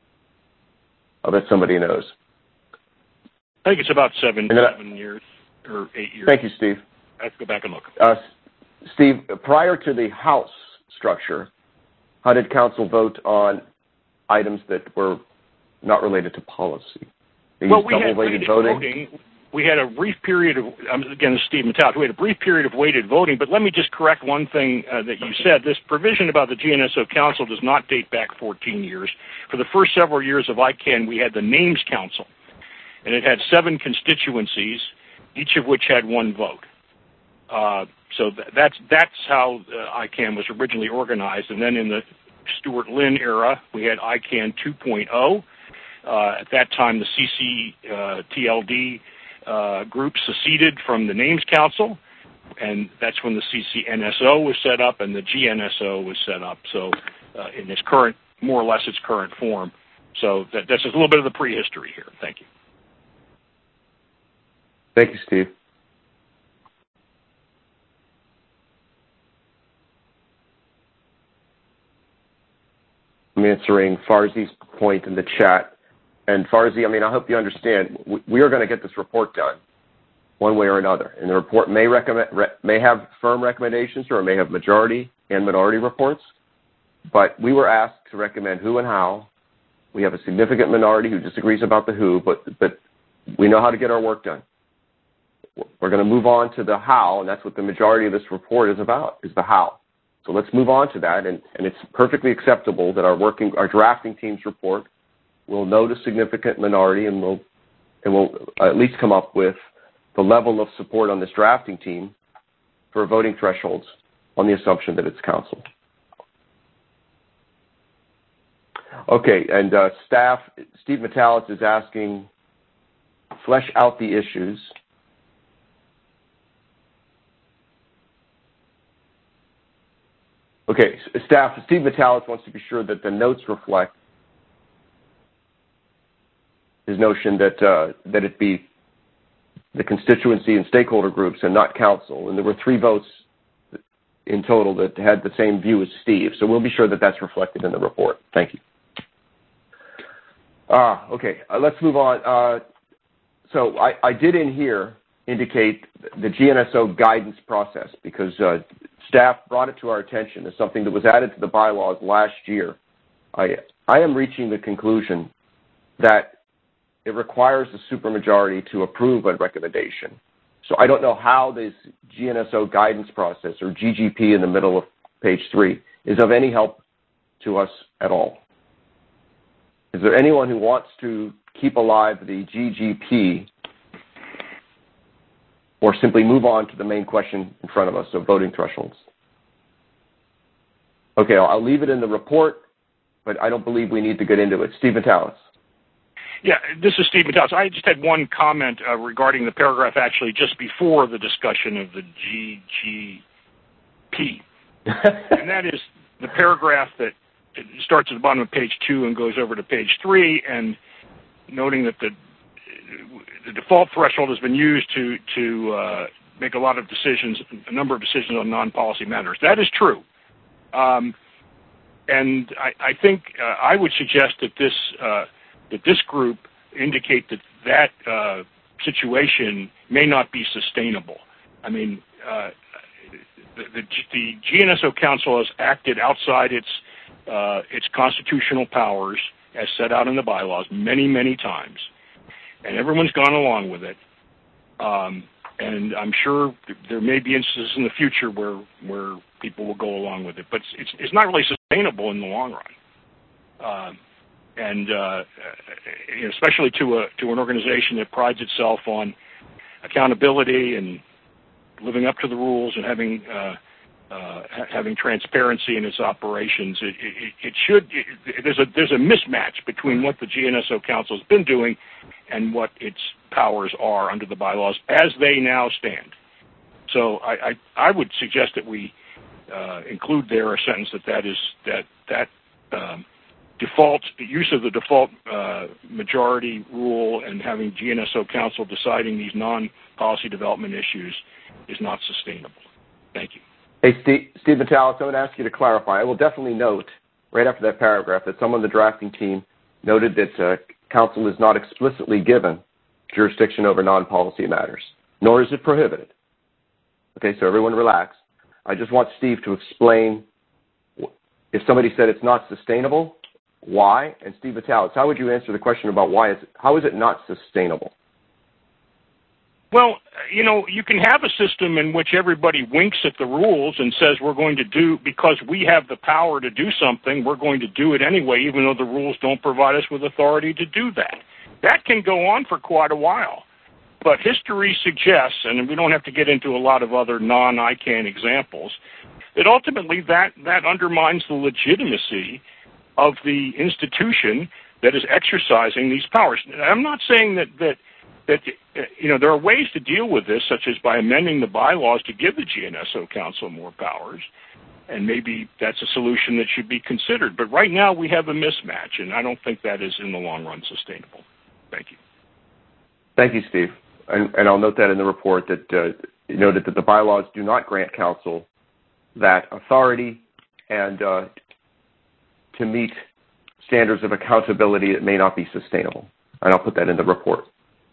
I'll bet somebody knows. I think it's about seven, then, seven years or eight years. Thank you, Steve. I have to go back and look. Uh, Steve, prior to the house structure, how did council vote on items that were not related to policy? They well, used we had weighted weighted voting. voting. We had a brief period of, um, again, this is Steve Metalitz, we had a brief period of weighted voting, but let me just correct one thing uh, that you said. This provision about the G N S O Council does not date back fourteen years. For the first several years of I CANN, we had the Names Council, and it had seven constituencies, each of which had one vote. Uh, so th- that's that's how uh, I CANN was originally organized. And then in the Stuart Lynn era, we had I CANN two point oh. Uh, at that time, the C C T L D uh, group seceded from the Names Council, and that's when the C C N S O was set up and the G N S O was set up. So uh, in its current, more or less its current form. So that, that's just a little bit of the prehistory here. Thank you. Thank you, Steve. I'm answering Farzi's point in the chat. And Farzi, I mean, I hope you understand, we, we are going to get this report done one way or another. And the report may recommend, re, may have firm recommendations or it may have majority and minority reports. But we were asked to recommend who and how, We have a significant minority who disagrees about the who, but, but we know how to get our work done. We're going to move on to the how, and that's what the majority of this report is about, is the how. So let's move on to that, and, and it's perfectly acceptable that our working, our drafting team's report will note a significant minority, and we'll, and we'll at least come up with the level of support on this drafting team for voting thresholds on the assumption that it's council. Okay, and uh, staff, Steve Metalis is asking, flesh out the issues. Okay, staff, Steve Metalis wants to be sure that the notes reflect his notion that uh, that it be the constituency and stakeholder groups and not council. And there were three votes in total that had the same view as Steve. So we'll be sure that that's reflected in the report. Thank you. Ah, okay, uh, let's move on. Uh, so I, I did in here indicate the G N S O guidance process because uh, staff brought it to our attention as something that was added to the bylaws last year. I, I am reaching the conclusion that it requires a supermajority to approve a recommendation. So I don't know how this G N S O guidance process, or G G P in the middle of page three, is of any help to us at all. Is there anyone who wants to keep alive the G G P or simply move on to the main question in front of us of voting thresholds? Okay, I'll, I'll leave it in the report, but I don't believe we need to get into it. Steve Metalis. Yeah, this is Steve Metalis. I just had one comment uh, regarding the paragraph actually just before the discussion of the G G P. And that is the paragraph that starts at the bottom of page two and goes over to page three, and noting that the the default threshold has been used to to uh, make a lot of decisions, a number of decisions on non-policy matters. That is true. Um, and I, I think uh, I would suggest that this uh, that this group indicate that that uh, situation may not be sustainable. I mean, uh, the, the, the G N S O Council has acted outside its uh, its constitutional powers as set out in the bylaws many, many times, and everyone's gone along with it. Um, and I'm sure there may be instances in the future where where people will go along with it, but it's it's not really sustainable in the long run. Um, and uh, especially to a to an organization that prides itself on accountability and living up to the rules and having uh, uh, having transparency in its operations, it, it, it should. It, there's a there's a mismatch between what the G N S O Council has been doing and what its powers are under the bylaws as they now stand. So I I, I would suggest that we uh, include there a sentence that that is that that. Um, default use of the default uh, majority rule and having G N S O Council deciding these non-policy development issues is not sustainable. Thank you. Hey, Steve, Steve Metalis, I'm going to ask you to clarify. I will definitely note right after that paragraph that someone on the drafting team noted that uh, Council is not explicitly given jurisdiction over non-policy matters, nor is it prohibited. Okay, so everyone relax. I just want Steve to explain if somebody said it's not sustainable, why? And Steve Metalis, how would you answer the question about why is it, how is it not sustainable? Well, you know, you can have a system in which everybody winks at the rules and says we're going to do, because we have the power to do something, we're going to do it anyway, even though the rules don't provide us with authority to do that. That can go on for quite a while. But history suggests, and we don't have to get into a lot of other non-I CANN examples, that ultimately that, that undermines the legitimacy of the institution that is exercising these powers. I'm not saying that, that, that you know, there are ways to deal with this, such as by amending the bylaws to give the G N S O Council more powers, and maybe that's a solution that should be considered. But right now we have a mismatch, and I don't think that is in the long run sustainable. Thank you. Thank you, Steve. And, and I'll note that in the report that uh, you noted that the bylaws do not grant Council that authority and uh, to meet standards of accountability that may not be sustainable. And I'll put that in the report.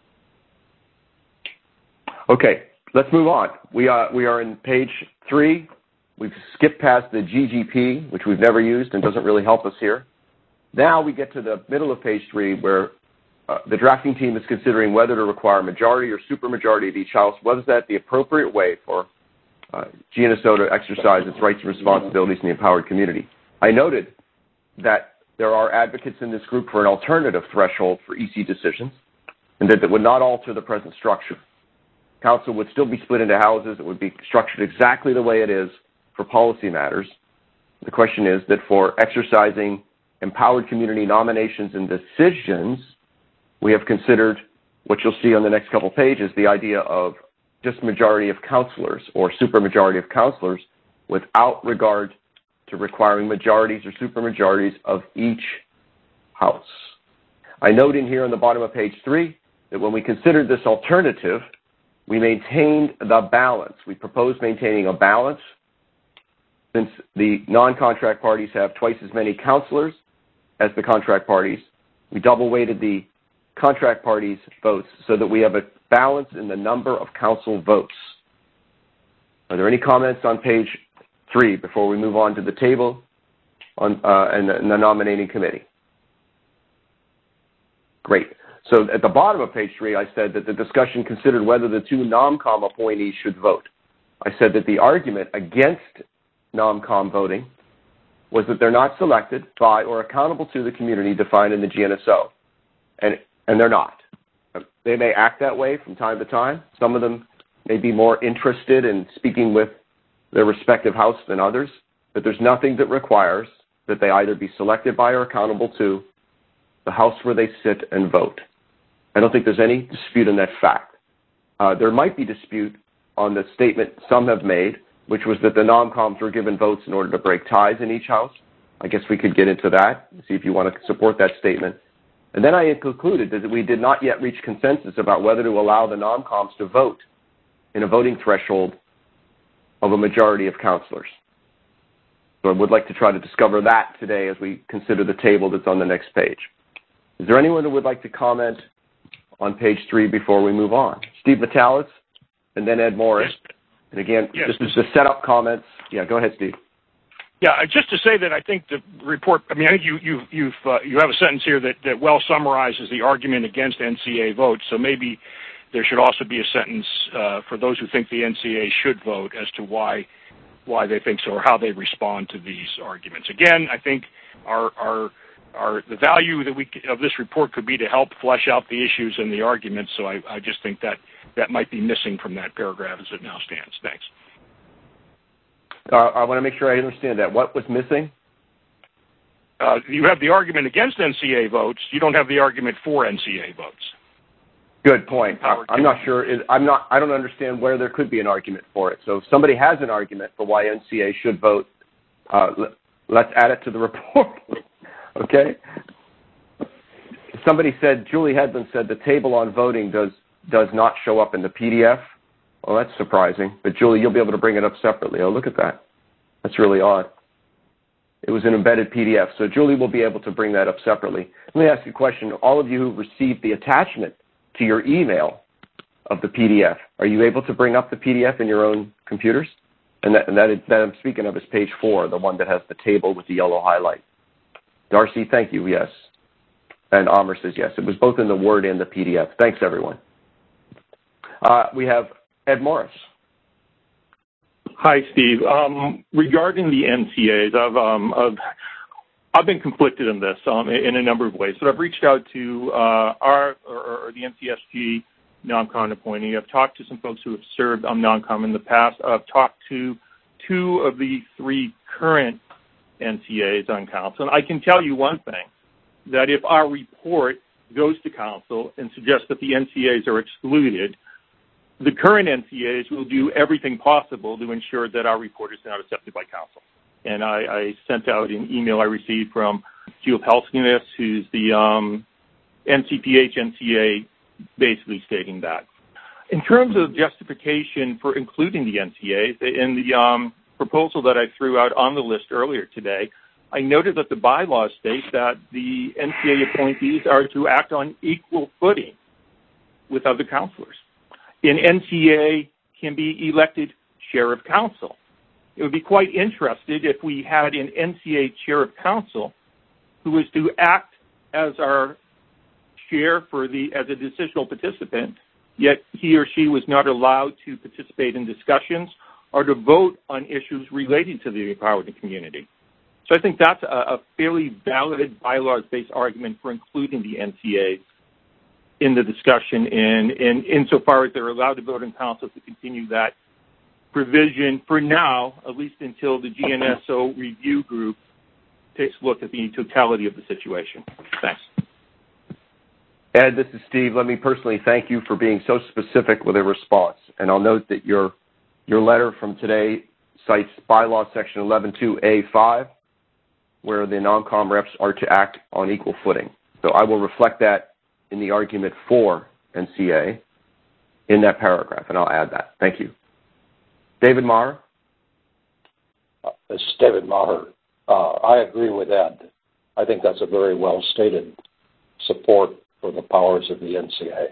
Okay, let's move on. We, uh, we are in page three. We've skipped past the G G P, which we've never used and doesn't really help us here. Now we get to the middle of page three where uh, the drafting team is considering whether to require a majority or supermajority of each house. Was that the appropriate way for uh, G N S O to exercise its rights and responsibilities in the empowered community? I noted that there are advocates in this group for an alternative threshold for E C decisions, and that it would not alter the present structure. Council would still be split into houses. It would be structured exactly the way it is for policy matters. The question is that for exercising empowered community nominations and decisions, we have considered what you'll see on the next couple pages, the idea of just majority of councilors or supermajority of councilors without regard to requiring majorities or supermajorities of each house. I note in here on the bottom of page three that when we considered this alternative, we maintained the balance. We proposed maintaining a balance since the non-contract parties have twice as many councilors as the contract parties. We double-weighted the contract parties' votes so that we have a balance in the number of council votes. Are there any comments on page three before we move on to the table on, uh, and, the, and the nominating committee? Great. So at the bottom of page three, I said that the discussion considered whether the two NOMCOM appointees should vote. I said that the argument against NOMCOM voting was that they're not selected by or accountable to the community defined in the G N S O. And, and they're not. They may act that way from time to time. Some of them may be more interested in speaking with their respective house than others, but there's nothing that requires that they either be selected by or accountable to the house where they sit and vote. I don't think there's any dispute on that fact. Uh, there might be dispute on the statement some have made, which was that the NOMCOMs were given votes in order to break ties in each house. I guess we could get into that, see if you want to support that statement. And then I concluded that we did not yet reach consensus about whether to allow the NOMCOMs to vote in a voting threshold of a majority of councilors. So I would like to try to discover that today as we consider the table that's on the next page. Is there anyone who would like to comment on page three before we move on? Steve Metalis, and then Ed Morris. Yes. And again, yes. this is the setup comments. Yeah, go ahead, Steve. Yeah, just to say that I think the report, I mean, I think you, you, you've, uh, you have a sentence here that, that well summarizes the argument against N C A votes, so maybe there should also be a sentence uh, for those who think the N C A should vote as to why why they think so or how they respond to these arguments. Again, I think our, our, our the value that we of this report could be to help flesh out the issues and the arguments, so I, I just think that that might be missing from that paragraph as it now stands. Thanks. Uh, I want to make sure I understand that. What was missing? Uh, you have the argument against N C A votes. You don't have the argument for N C A votes. Good point. I'm not sure. I'm not. I don't understand where there could be an argument for it. So if somebody has an argument for why N C A should vote, uh, let's add it to the report. Okay. Somebody said, Julie Hedlund said, the table on voting does does not show up in the P D F. Well, that's surprising. But Julie, you'll be able to bring it up separately. Oh, look at that. That's really odd. It was an embedded P D F. So Julie will be able to bring that up separately. Let me ask you a question. All of you who received the attachment to your email of the P D F, are you able to bring up the P D F in your own computers? And that, and that, is, that I'm speaking of is page four, the one that has the table with the yellow highlight. Darcy, thank you, yes. And Amr says yes. It was both in the Word and the P D F. Thanks, everyone. Uh, we have Ed Morris. Hi, Steve. Um, regarding the N C As, I've, um, I've, I've been conflicted in this um, in a number of ways. So I've reached out to uh, our or, or the N C S G NOMCOM appointee. I've talked to some folks who have served on NOMCOM in the past. I've talked to two of the three current N C As on council. And I can tell you one thing, that if our report goes to council and suggests that the N C As are excluded, the current N C As will do everything possible to ensure that our report is not accepted by council. And I, I sent out an email I received from Jill Pelskinis, who's the um, N C P H N C A, basically stating that. In terms of justification for including the N C As, in the um, proposal that I threw out on the list earlier today, I noted that the bylaws state that the N C A appointees are to act on equal footing with other councilors. An N C A can be elected chair of council. It would be quite interesting if we had an N C A chair of council who is to act as our chair for the as a decisional participant, yet he or she was not allowed to participate in discussions or to vote on issues relating to the empowered community. So I think that's a, a fairly valid bylaws-based argument for including the N C As in the discussion, and, and insofar as they're allowed to vote in council to continue that provision for now, at least until the G N S O review group takes a look at the totality of the situation. Thanks. Ed, this is Steve. Let me personally thank you for being so specific with a response. And I'll note that your your letter from today cites bylaw section eleven two A five, where the non-com reps are to act on equal footing. So I will reflect that in the argument for N C A in that paragraph, and I'll add that. Thank you. David Maher? Uh, this is David Maher. Uh, I agree with Ed. I think that's a very well-stated support for the powers of the N C A.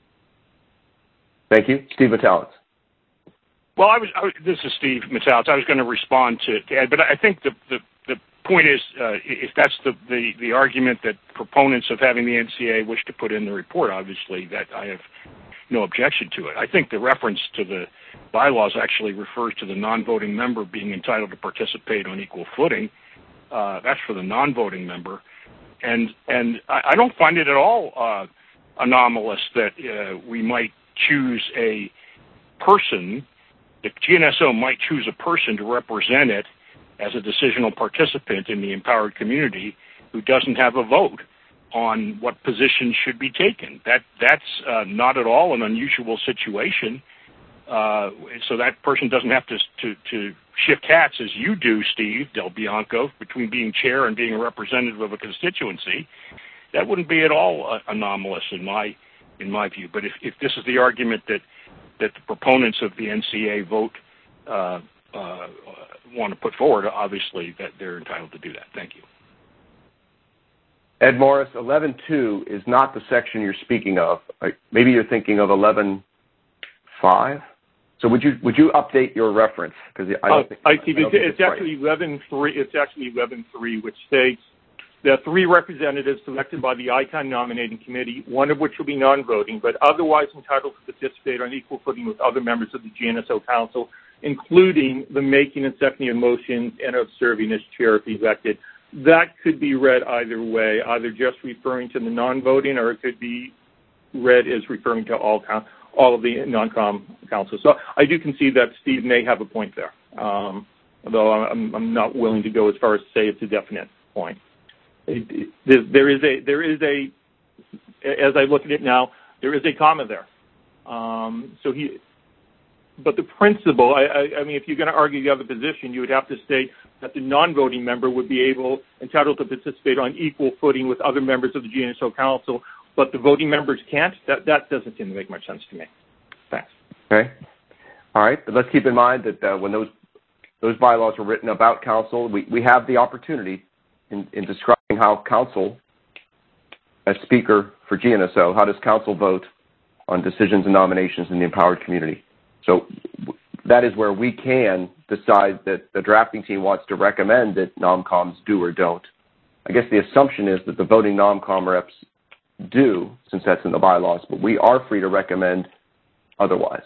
Thank you. Steve Metalitz. Well, I was, I was. This is Steve Metalitz. I was going to respond to, to Ed, but I think the the, the point is, uh, if that's the, the the argument that proponents of having the N C A wish to put in the report, obviously that I have no objection to it. I think the reference to the bylaws actually refers to the non-voting member being entitled to participate on equal footing. Uh, that's for the non-voting member. And and I, I don't find it at all uh, anomalous that uh, we might choose a person, the G N S O might choose a person to represent it as a decisional participant in the empowered community who doesn't have a vote on what position should be taken. That That's uh, not at all an unusual situation. Uh, so that person doesn't have to, to to shift hats as you do, Steve Del Bianco, between being chair and being a representative of a constituency. That wouldn't be at all uh, anomalous in my in my view. But if, if this is the argument that that the proponents of the N C A vote uh, uh, want to put forward, obviously that they're entitled to do that. Thank you. Ed Morris, eleven two is not the section you're speaking of. Maybe you're thinking of eleven five. So would you would you update your reference? Because I don't uh, think, I I see. don't It's, think it's, it's actually eleven three. It's actually eleven three, which states that three representatives selected by the I C A N nominating committee, one of which will be non-voting, but otherwise entitled to participate on equal footing with other members of the G N S O Council, including the making and seconding of motions and of serving as chair if elected. That could be read either way, either just referring to the non-voting, or it could be read as referring to all all of the non-com councils. So I do concede that Steve may have a point there, um, although I'm, I'm not willing to go as far as to say it's a definite point. It, it, there is a there is a as I look at it now, there is a comma there. Um, so he, but the principle, I, I, I mean, if you're going to argue the other position, you would have to state that the non-voting member would be able, entitled to participate on equal footing with other members of the G N S O Council, but the voting members can't. That that doesn't seem to make much sense to me. Thanks. Okay. All right. But let's keep in mind that uh, when those those bylaws were written about council, we, we have the opportunity in, in describing how council, as speaker for G N S O, how does council vote on decisions and nominations in the empowered community? So that is where we can decide that the drafting team wants to recommend that nom-coms do or don't. I guess the assumption is that the voting nom-com reps do, since that's in the bylaws, but we are free to recommend otherwise.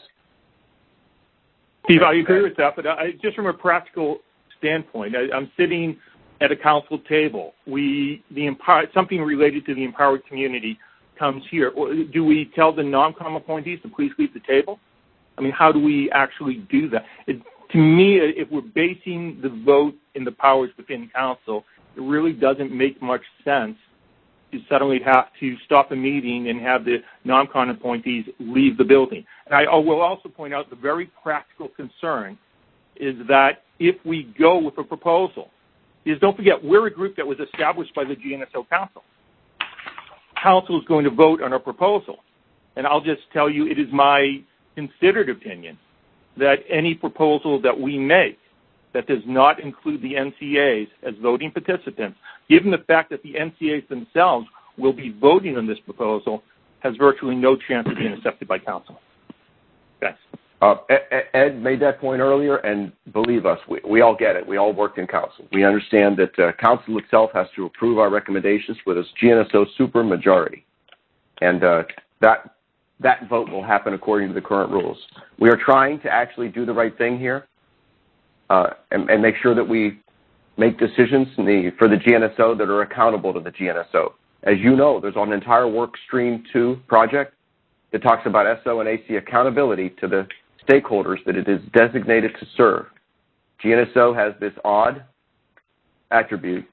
Steve, I agree with that, but I, just from a practical standpoint, I, I'm sitting at a council table. We the empower, something related to the empowered community comes here. Do we tell the nom-com appointees to please leave the table? I mean, how do we actually do that? It, to me, if we're basing the vote in the powers within council, it really doesn't make much sense to suddenly have to stop a meeting and have the non-con appointees leave the building. And I will also point out the very practical concern is that if we go with a proposal, is don't forget, we're a group that was established by the G N S O Council. Council is going to vote on a proposal. And I'll just tell you, it is my considered opinion that any proposal that we make that does not include the N C As as voting participants, given the fact that the N C As themselves will be voting on this proposal, has virtually no chance of being accepted by council. Thanks. Uh, Ed made that point earlier, and believe us, we, we all get it. We all worked in council. We understand that uh, council itself has to approve our recommendations with a G N S O super majority, and uh, that that vote will happen according to the current rules. We are trying to actually do the right thing here uh, and, and make sure that we make decisions in the, for the G N S O that are accountable to the G N S O. As you know, there's an entire work stream two project that talks about S O and A C accountability to the stakeholders that it is designated to serve. G N S O has this odd attribute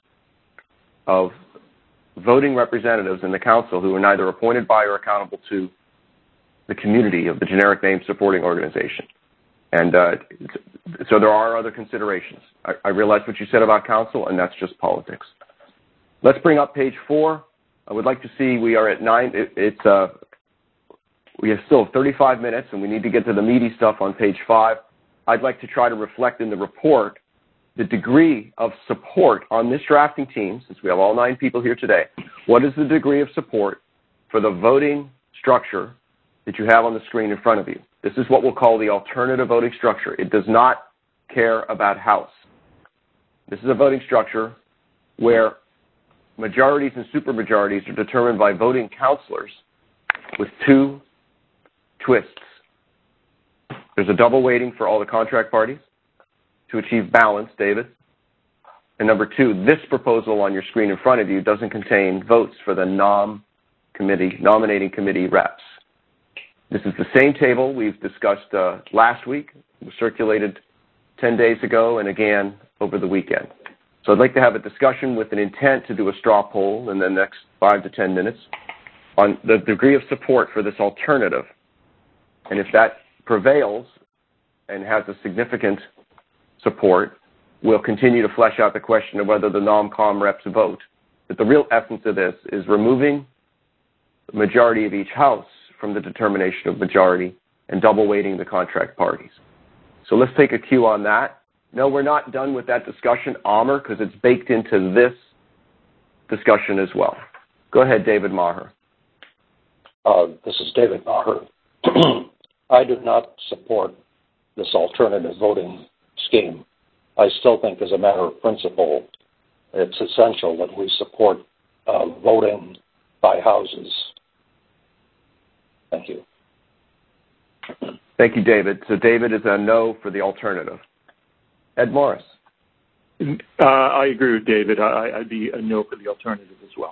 of voting representatives in the council who are neither appointed by or accountable to the community of the generic name supporting organization. And uh, so there are other considerations. I, I realize what you said about council, and that's just politics. Let's bring up page four. I would like to see we are at nine. It, it's uh, we have still thirty-five minutes, and we need to get to the meaty stuff on page five. I'd like to try to reflect in the report the degree of support on this drafting team, since we have all nine people here today. What is the degree of support for the voting structure that you have on the screen in front of you? This is what we'll call the alternative voting structure. It does not care about House. This is a voting structure where majorities and supermajorities are determined by voting councilors with two twists. There's a double weighting for all the contract parties to achieve balance, David. And number two, this proposal on your screen in front of you doesn't contain votes for the nom committee, nominating committee reps. This is the same table we've discussed uh, last week. It was circulated ten days ago and again over the weekend. So I'd like to have a discussion with an intent to do a straw poll in the next five to ten minutes on the degree of support for this alternative. And if that prevails and has a significant support, we'll continue to flesh out the question of whether the nom-com reps vote. But the real essence of this is removing the majority of each house from the determination of majority and double weighting the contract parties. So let's take a cue on that. No, we're not done with that discussion, Amr, because it's baked into this discussion as well. Go ahead, David Maher. Uh, this is David Maher. I do not support this alternative voting scheme. I still think, as a matter of principle, it's essential that we support uh, voting by houses. Thank you. Thank you, David. So David is a no for the alternative. Ed Morris. Uh, I agree with David. I, I'd be a no for the alternative as well.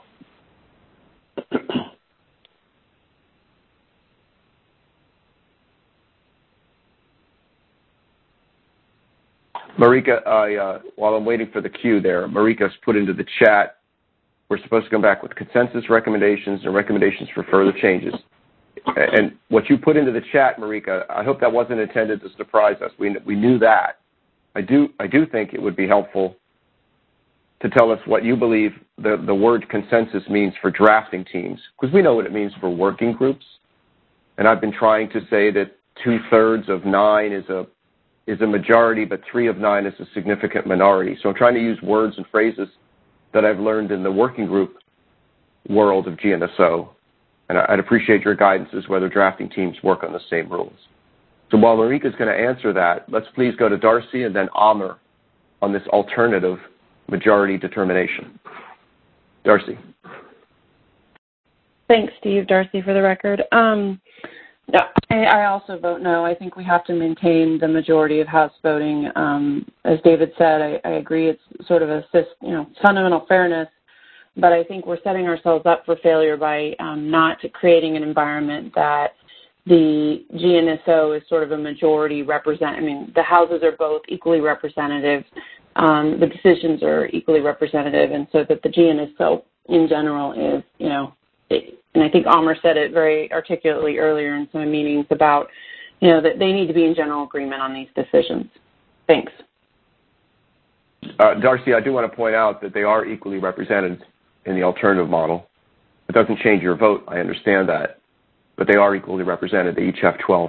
Marika, I, uh, while I'm waiting for the cue there, Marika's put into the chat, we're supposed to come back with consensus recommendations and recommendations for further changes. And what you put into the chat, Marika, I hope that wasn't intended to surprise us. We, we knew that. I do, I do think it would be helpful to tell us what you believe the, the word consensus means for drafting teams, because we know what it means for working groups. And I've been trying to say that two-thirds of nine is a is a majority, but three of nine is a significant minority. So I'm trying to use words and phrases that I've learned in the working group world of G N S O. And I'd appreciate your guidance as whether drafting teams work on the same rules. So while Marika's going to answer that, let's please go to Darcy and then Amr on this alternative majority determination. Darcy. Thanks, Steve. Darcy for the record. Um, I also vote no. I think we have to maintain the majority of House voting. Um, as David said, I, I agree it's sort of a you know fundamental fairness, but I think we're setting ourselves up for failure by um, not creating an environment that the G N S O is sort of a majority represent. I mean, the houses are both equally representative. Um, the decisions are equally representative, and so that the G N S O in general is, you know, it, and I think Amr said it very articulately earlier in some meetings about, you know, that they need to be in general agreement on these decisions. Thanks. Uh, Darcy, I do want to point out that they are equally represented in the alternative model. It doesn't change your vote. I understand that. But they are equally represented. They each have twelve.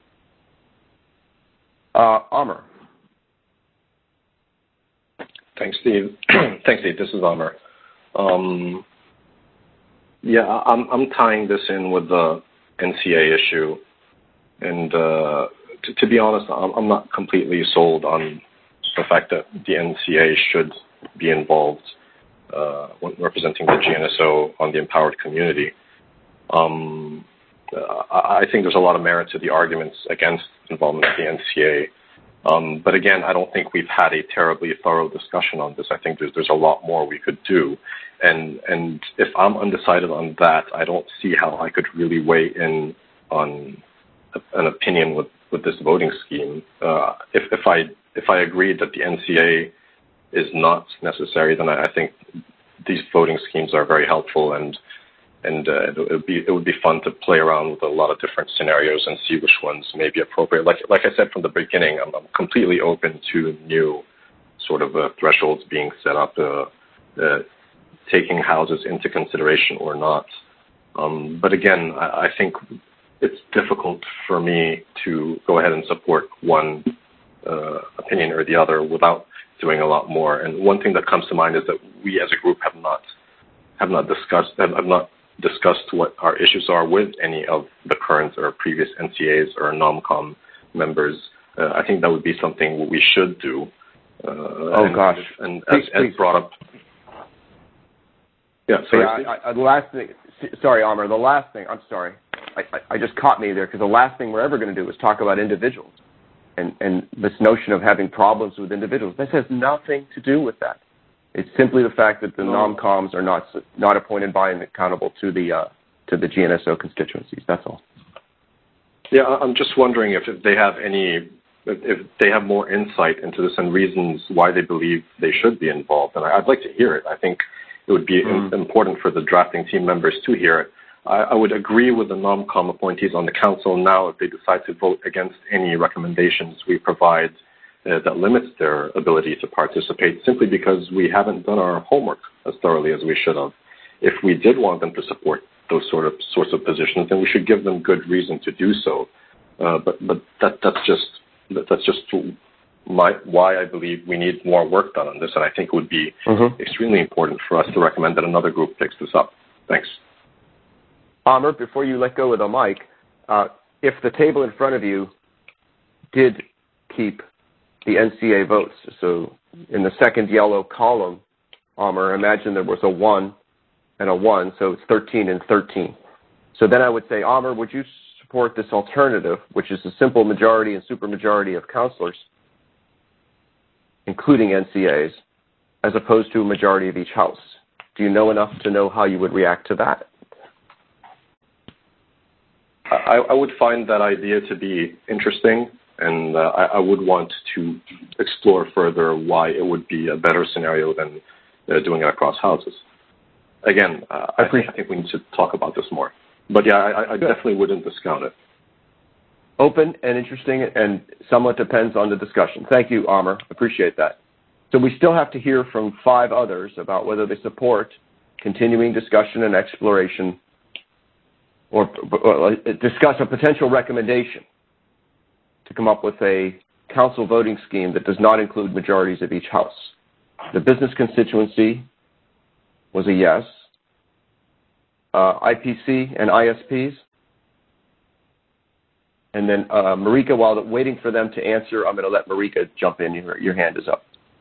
Uh, Amr. Thanks, Steve. Thanks, Steve. This is Amr. Um, yeah, I'm, I'm tying this in with the N C A issue. And uh, to, to be honest, I'm, I'm not completely sold on the fact that the N C A should be involved uh, when representing the G N S O on the empowered community. Um, I, I think there's a lot of merit to the arguments against involvement of the N C A. Um, but again, I don't think we've had a terribly thorough discussion on this. I think there's, there's a lot more we could do. And, and if I'm undecided on that, I don't see how I could really weigh in on a, an opinion with, with this voting scheme. Uh, if, if I, if I agreed that the N C A is not necessary, then I, I think these voting schemes are very helpful, and And uh, it would be it would be fun to play around with a lot of different scenarios and see which ones may be appropriate. Like like I said from the beginning, I'm, I'm completely open to new sort of uh, thresholds being set up, uh, uh, taking houses into consideration or not. Um, but again, I, I think it's difficult for me to go ahead and support one uh, opinion or the other without doing a lot more. And one thing that comes to mind is that we as a group have not have not discussed have, have not discussed what our issues are with any of the current or previous N C As or NOMCOM members. Uh, I think that would be something we should do. Uh, oh, and, gosh. And please, as Ed brought up. Yeah, sorry. Yeah, I, I, the last thing, sorry, Amr, the last thing, I'm sorry. I, I, I just caught me there because the last thing we're ever going to do is talk about individuals and, and this notion of having problems with individuals. This has nothing to do with that. It's simply the fact that the no. NOMCOMs are not not appointed by and accountable to the uh, to the G N S O constituencies. That's all. Yeah, I'm just wondering if, if they have any, if they have more insight into this and reasons why they believe they should be involved. And I'd like to hear it. I think it would be mm. important for the drafting team members to hear it. I, I would agree with the NOMCOM appointees on the council now if they decide to vote against any recommendations we provide Uh, that limits their ability to participate simply because we haven't done our homework as thoroughly as we should have. If we did want them to support those sort of sorts of positions, then we should give them good reason to do so. Uh, but but that that's just that's just my why I believe we need more work done on this, and I think it would be mm-hmm. extremely important for us to recommend that another group picks this up. Thanks. Amr, before you let go of the mic, uh, if the table in front of you did keep the N C A votes. So in the second yellow column, Amr, imagine there was a one and a one, so it's thirteen and thirteen. So then I would say, Amr, would you support this alternative, which is a simple majority and supermajority of councilors, including N C As, as opposed to a majority of each house? Do you know enough to know how you would react to that? I, I would find that idea to be interesting. And uh, I, I would want to explore further why it would be a better scenario than uh, doing it across houses. Again, uh, I, think, I think we need to talk about this more. But yeah, I, I definitely wouldn't discount it. Open and interesting, and somewhat depends on the discussion. Thank you, Amr. Appreciate that. So we still have to hear from five others about whether they support continuing discussion and exploration or, or discuss a potential recommendation to come up with a council voting scheme that does not include majorities of each house. The business constituency was a yes. Uh, I P C and I S Ps. And then uh, Marika, while waiting for them to answer, I'm going to let Marika jump in. Your, your hand is up.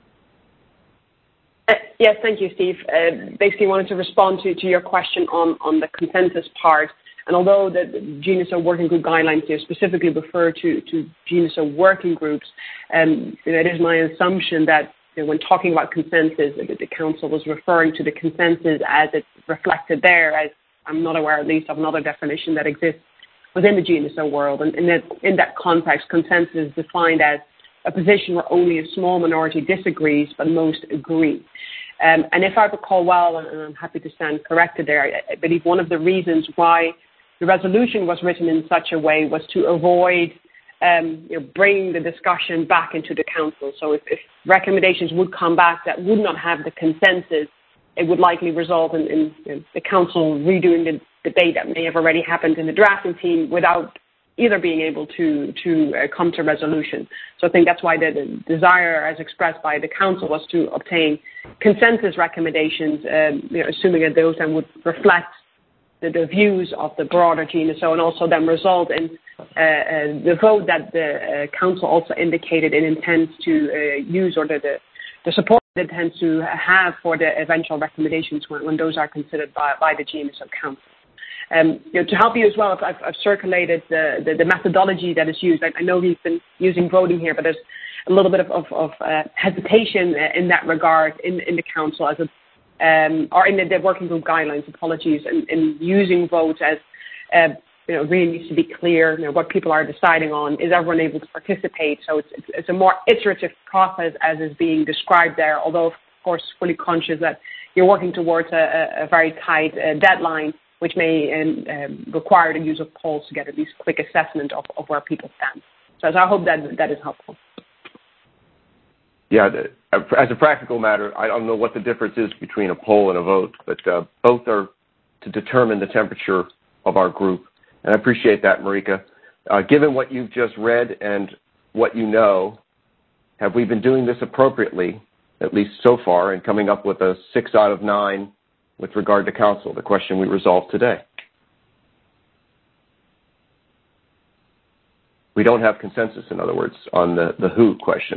Uh, yes, thank you, Steve. Uh, basically wanted to respond to, to your question on, on the consensus part. And although the G N S O working group guidelines here specifically refer to, to G N S O working groups, um, you know, it is my assumption that you know, when talking about consensus, that the council was referring to the consensus as it's reflected there, as I'm not aware at least of another definition that exists within the G N S O world. And, and that, in that context, consensus is defined as a position where only a small minority disagrees, but most agree. Um, and if I recall well, and I'm happy to stand corrected there, I, I believe one of the reasons why the resolution was written in such a way was to avoid um, you know, bringing the discussion back into the council. So if, if recommendations would come back that would not have the consensus, it would likely result in, in you know, the council redoing the debate that may have already happened in the drafting team without either being able to, to uh, come to resolution. So I think that's why the, the desire as expressed by the council was to obtain consensus recommendations, um, you know, assuming that those then would reflect the, the views of the broader G N S O and also then result in uh, the vote that the uh, council also indicated it intends to uh, use, or the, the, the support it intends to have for the eventual recommendations when, when those are considered by, by the G N S O Council. Um, you know, to help you as well, I've, I've circulated the, the, the methodology that is used. I, I know we've been using voting here, but there's a little bit of, of, of uh, hesitation in that regard in, in the council as a Um, or in the, the working group guidelines, apologies, and, and using votes as, uh, you know, really needs to be clear, you know, what people are deciding on. Is everyone able to participate? So it's, it's, it's a more iterative process as is being described there, although, of course, fully conscious that you're working towards a, a very tight uh, deadline, which may um, um, require the use of polls to get at least quick assessment of, of where people stand. So, so I hope that that is helpful. Yeah, as a practical matter, I don't know what the difference is between a poll and a vote, but uh, both are to determine the temperature of our group. And I appreciate that, Marika. Uh, given what you've just read and what you know, have we been doing this appropriately, at least so far, and coming up with a six out of nine with regard to council, the question we resolved today? We don't have consensus, in other words, on the, the who question.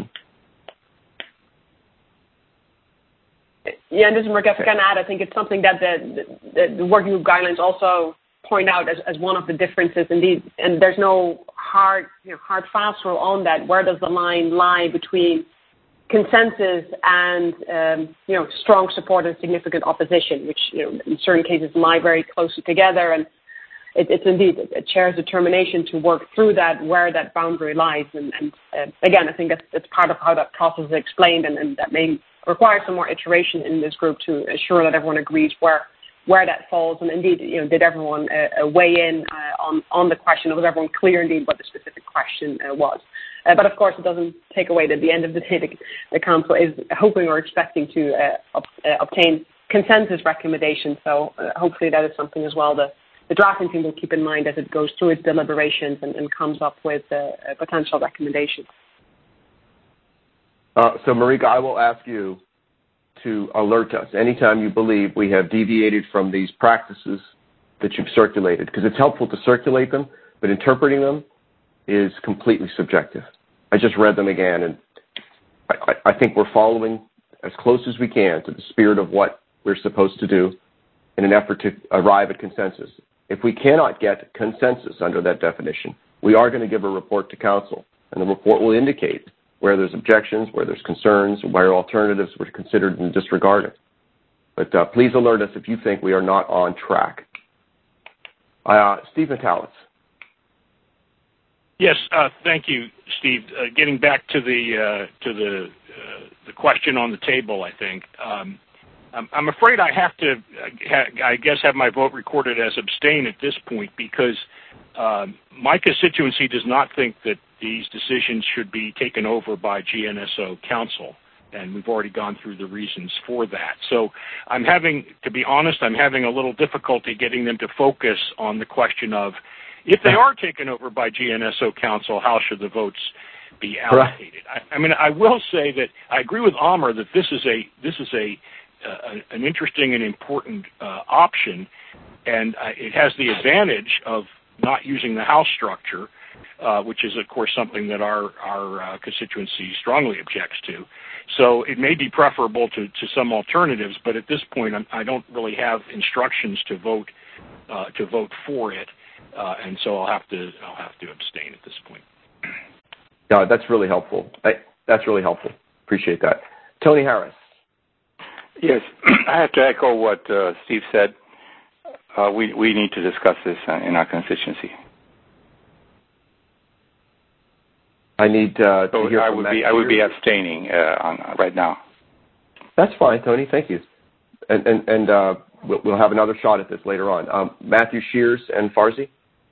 Yeah, and this is Marika, if I can add, I think it's something that the, the, the working group guidelines also point out as, as one of the differences indeed, and there's no hard, you know, hard fast rule on that. Where does the line lie between consensus and, um, you know, strong support and significant opposition, which, you know, in certain cases lie very closely together, and it, it's indeed a chair's determination to work through that, where that boundary lies, and, and uh, again, I think that's, that's part of how that process is explained, and, and that may require some more iteration in this group to assure that everyone agrees where where that falls. And indeed, you know, did everyone uh, weigh in uh, on on the question? Was everyone clear indeed what the specific question uh, was? Uh, but of course, it doesn't take away that at the end of the day, the, the council is hoping or expecting to uh, up, uh, obtain consensus recommendations. So uh, hopefully, that is something as well the the drafting team will keep in mind as it goes through its deliberations and, and comes up with uh, potential recommendations. Uh, so, Marika, I will ask you to alert us anytime you believe we have deviated from these practices that you've circulated, because it's helpful to circulate them, but interpreting them is completely subjective. I just read them again, and I, I think we're following as close as we can to the spirit of what we're supposed to do in an effort to arrive at consensus. If we cannot get consensus under that definition, we are going to give a report to council, and the report will indicate where there's objections, where there's concerns, where alternatives were considered and disregarded. But uh, please alert us if you think we are not on track. Uh, Steve Metalitz. Yes, uh, thank you, Steve. Uh, getting back to the uh, to the uh, the question on the table, I think um, I'm, I'm afraid I have to, uh, I guess, have my vote recorded as abstain at this point because um, my constituency does not think that these decisions should be taken over by G N S O Council, and we've already gone through the reasons for that. So I'm having, to be honest, I'm having a little difficulty getting them to focus on the question of, if they are taken over by G N S O Council, how should the votes be allocated? I, I mean, I will say that I agree with Amr that this is a this is a uh, an interesting and important uh, option, and uh, it has the advantage of not using the House structure, uh, which is, of course, something that our, our uh, constituency strongly objects to. So it may be preferable to, to some alternatives, but at this point, I'm, I don't really have instructions to vote uh, to vote for it, uh, and so I'll have to I'll have to abstain at this point. No, that's really helpful. I, that's really helpful. Appreciate that. Tony Harris. Yes, I have to echo what uh, Steve said. Uh, we we need to discuss this uh, in our constituency. I need uh, so to hear I from would Matt be Shears. I would be abstaining uh, on right now. That's fine, Tony. Thank you. And and, and uh, we'll, we'll have another shot at this later on. Um, Matthew Shears and Farsi.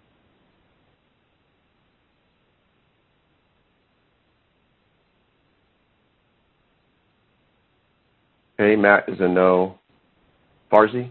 Okay, Matt is a no. Farsi?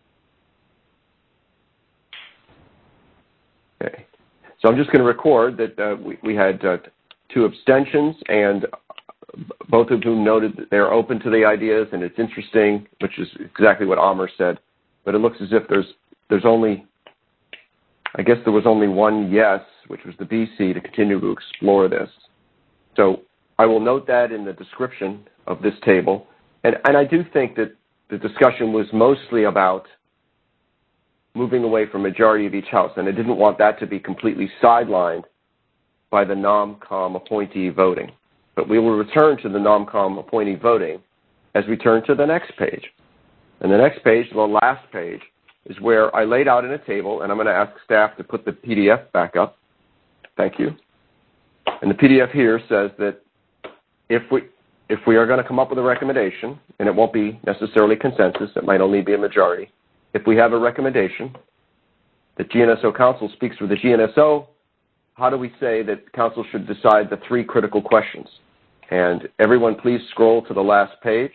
Okay. So I'm just going to record that uh, we, we had uh, two abstentions, and both of whom noted that they're open to the ideas, and it's interesting, which is exactly what Amr said. But it looks as if there's there's only, I guess there was only one yes which was the B C, to continue to explore this. So I will note that in the description of this table. And, and I do think that the discussion was mostly about moving away from majority of each house, and I didn't want that to be completely sidelined by the nom-com appointee voting. But we will return to the nom-com appointee voting as we turn to the next page. And the next page, the last page, is where I laid out in a table, and I'm going to ask staff to put the P D F back up. Thank you. And the P D F here says that if we if we are going to come up with a recommendation, and it won't be necessarily consensus, it might only be a majority, if we have a recommendation that G N S O Council speaks for the G N S O, how do we say that Council should decide the three critical questions? And everyone please scroll to the last page.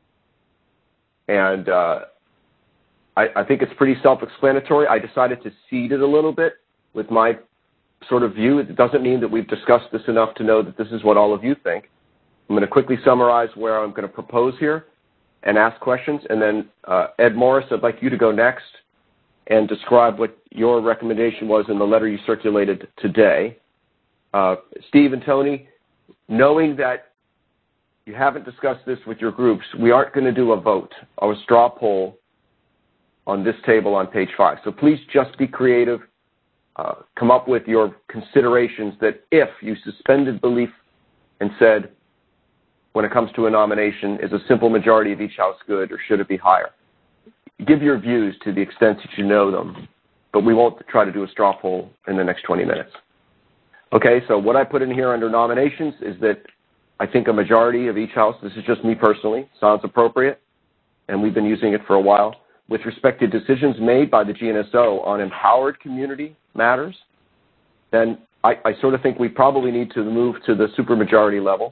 And uh, I, I think it's pretty self-explanatory. I decided to seed it a little bit with my sort of view. It doesn't mean that we've discussed this enough to know that this is what all of you think. I'm going to quickly summarize where I'm going to propose here and ask questions. And then, uh, Ed Morris, I'd like you to go next and describe what your recommendation was in the letter you circulated today. Uh, Steve and Tony, knowing that you haven't discussed this with your groups, we aren't going to do a vote or a straw poll on this table on page five. So please just be creative. Uh, come up with your considerations that if you suspended belief and said, when it comes to a nomination, is a simple majority of each house good or should it be higher? Give your views to the extent that you know them, but we won't try to do a straw poll in the next twenty minutes. Okay, so what I put in here under nominations is that I think a majority of each house, this is just me personally, sounds appropriate, and we've been using it for a while. With respect to decisions made by the G N S O on empowered community matters, then I, I sort of think we probably need to move to the supermajority level.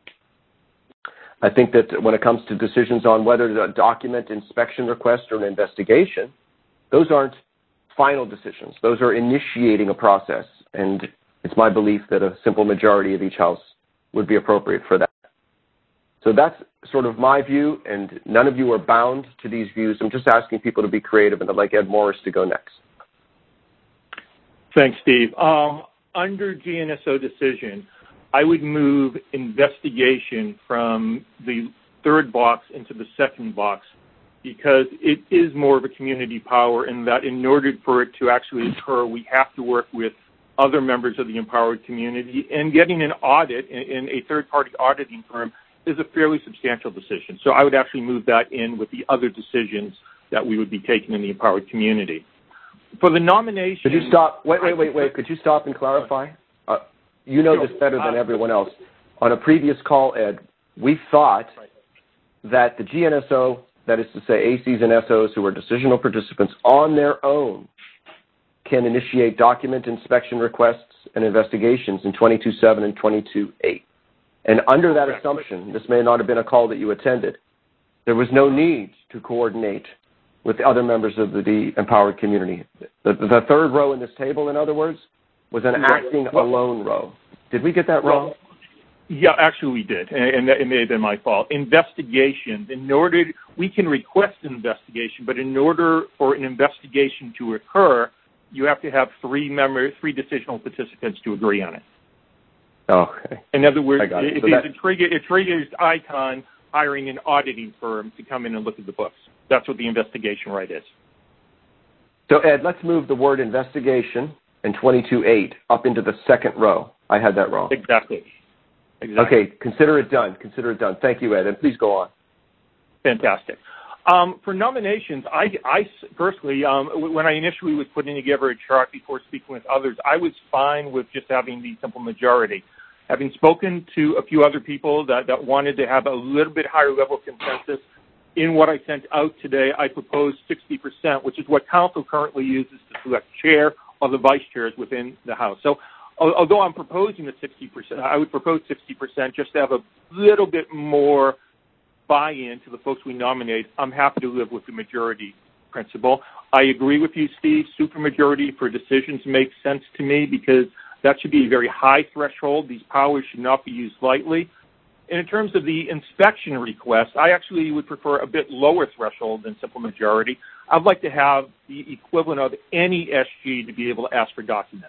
I think that when it comes to decisions on whether to document inspection request or an investigation, those aren't final decisions. Those are initiating a process, and it's my belief that a simple majority of each house would be appropriate for that. So that's sort of my view, and none of you are bound to these views. I'm just asking people to be creative, and I'd like Ed Morris to go next. Thanks, Steve. Um, under G N S O decision, I would move investigation from the third box into the second box because it is more of a community power in that in order for it to actually occur, we have to work with other members of the empowered community, and getting an audit in a third-party auditing firm is a fairly substantial decision. So I would actually move that in with the other decisions that we would be taking in the empowered community. For the nomination... Could you stop? Wait, wait, wait, wait. Could you stop and clarify? Uh, you know this better than everyone else. On a previous call, Ed, we thought that the G N S O, that is to say A Cs and S Os who are decisional participants on their own, can initiate document inspection requests and investigations in twenty-two seven and twenty-two eight. And under that assumption, this may not have been a call that you attended, there was no need to coordinate with the other members of the empowered community. The, the third row in this table, in other words, was an acting alone row. Did we get that wrong? Yeah, actually we did, and it may have been my fault. Investigation, in order, we can request an investigation, but in order for an investigation to occur, you have to have three members, three decisional participants to agree on it. Okay. In other words, it. it, so it, that... it, trigger, it triggers ICON hiring an auditing firm to come in and look at the books. That's what the investigation right is. So, Ed, let's move the word investigation and twenty-two eight up into the second row. I had that wrong. Exactly. exactly. Okay, consider it done. Consider it done. Thank you, Ed, and please go on. Fantastic. Um, for nominations, I, I personally, um, when I initially was putting together a chart before speaking with others, I was fine with just having the simple majority. Having spoken to a few other people that, that wanted to have a little bit higher level of consensus, in what I sent out today, I proposed sixty percent, which is what council currently uses to select chair or the vice chairs within the House. So although I'm proposing the sixty percent, I would propose sixty percent just to have a little bit more buy-in to the folks we nominate. I'm happy to live with the majority principle. I agree with you, Steve. Supermajority for decisions makes sense to me because that should be a very high threshold. These powers should not be used lightly. And in terms of the inspection request, I actually would prefer a bit lower threshold than simple majority. I'd like to have the equivalent of any S G to be able to ask for documents.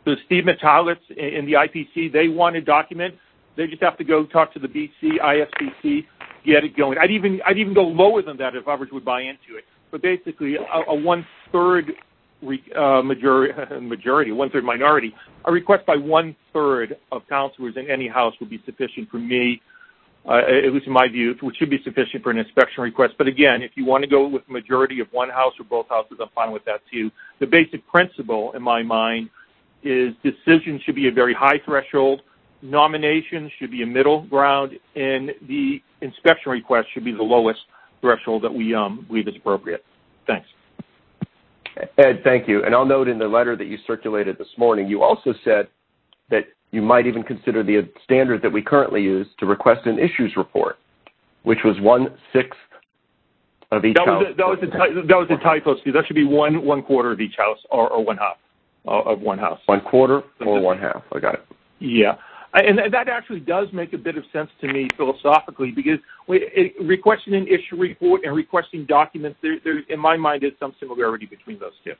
So Steve Metalitz in the I P C, they want a document. They just have to go talk to the B C, I S P C, get it going. I'd even I'd even go lower than that if others would buy into it. But basically, a, a one-third uh, majority, majority, one-third minority, a request by one-third of councilors in any house would be sufficient for me, uh, at least in my view, which should be sufficient for an inspection request. But again, if you want to go with a majority of one house or both houses, I'm fine with that too. The basic principle, in my mind, is decisions should be a very high threshold, nominations should be a middle ground, and the inspection request should be the lowest threshold that we um, believe is appropriate. Thanks. Ed, thank you. And I'll note in the letter that you circulated this morning, you also said that you might even consider the standard that we currently use to request an issues report, which was one-sixth of each that house. Was a, that, was a, that was a typo, Steve. That should be one, one quarter of each house or, or one half uh, of one house. One quarter or one half. I got it. Yeah. And that actually does make a bit of sense to me philosophically, because requesting an issue report and requesting documents, there, there, in my mind, is some similarity between those two.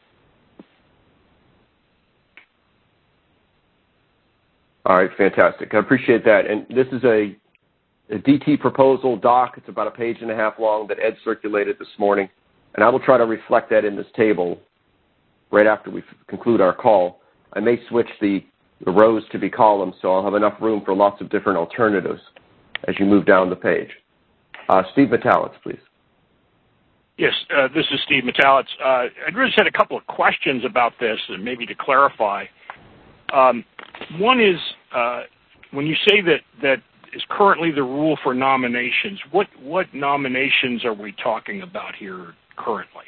All right, fantastic. I appreciate that. And this is a, a D T proposal doc. It's about a page and a half long that Ed circulated this morning. And I will try to reflect that in this table right after we conclude our call. I may switch the the rows to be columns, so I'll have enough room for lots of different alternatives as you move down the page. Uh, Steve Metalitz, please. Yes, uh, this is Steve Metalitz. Uh, I just had a couple of questions about this, and maybe to clarify. Um, one is, uh, when you say that that is currently the rule for nominations, what, what nominations are we talking about here currently?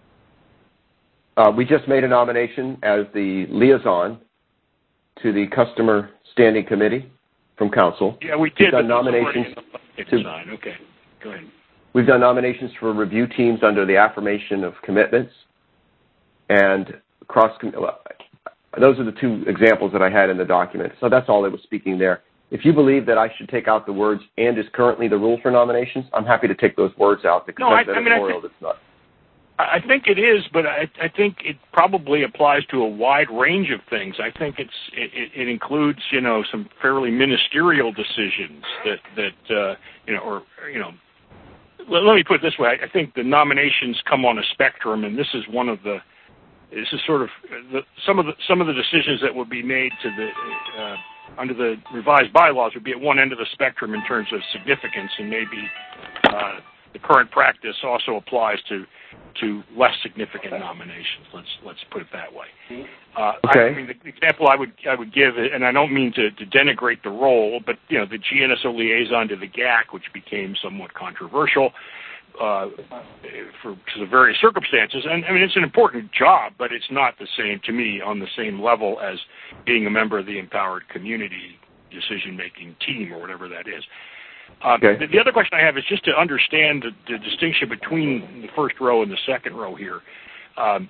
Uh, we just made a nomination as the liaison to the Customer Standing Committee from Council. Yeah, we did. We've done nominations to, okay, go ahead. We've done nominations for review teams under the affirmation of commitments, and cross. Those are the two examples that I had in the document. So that's all I was speaking there. If you believe that I should take out the words "and is currently the rule for nominations," I'm happy to take those words out because no, that's I, I mean, editorial. I think, that's not. I think it is, but I, I think it probably applies to a wide range of things. I think it's it, it includes, you know, some fairly ministerial decisions that that uh, you know, or you know, let, let me put it this way: I, I think the nominations come on a spectrum, and this is one of the. This is sort of the, some of the some of the decisions that would be made to the uh, under the revised bylaws would be at one end of the spectrum in terms of significance, and maybe uh, the current practice also applies to. to less significant nominations. Let's let's put it that way. Uh, okay. I mean, the example I would I would give, and I don't mean to, to denigrate the role, but you know, the G N S O liaison to the G A C, which became somewhat controversial uh, for, for the various circumstances. And I mean, it's an important job, but it's not the same to me on the same level as being a member of the empowered community decision-making team or whatever that is. Uh, okay. the, the other question I have is just to understand the, the distinction between the first row and the second row here. Um,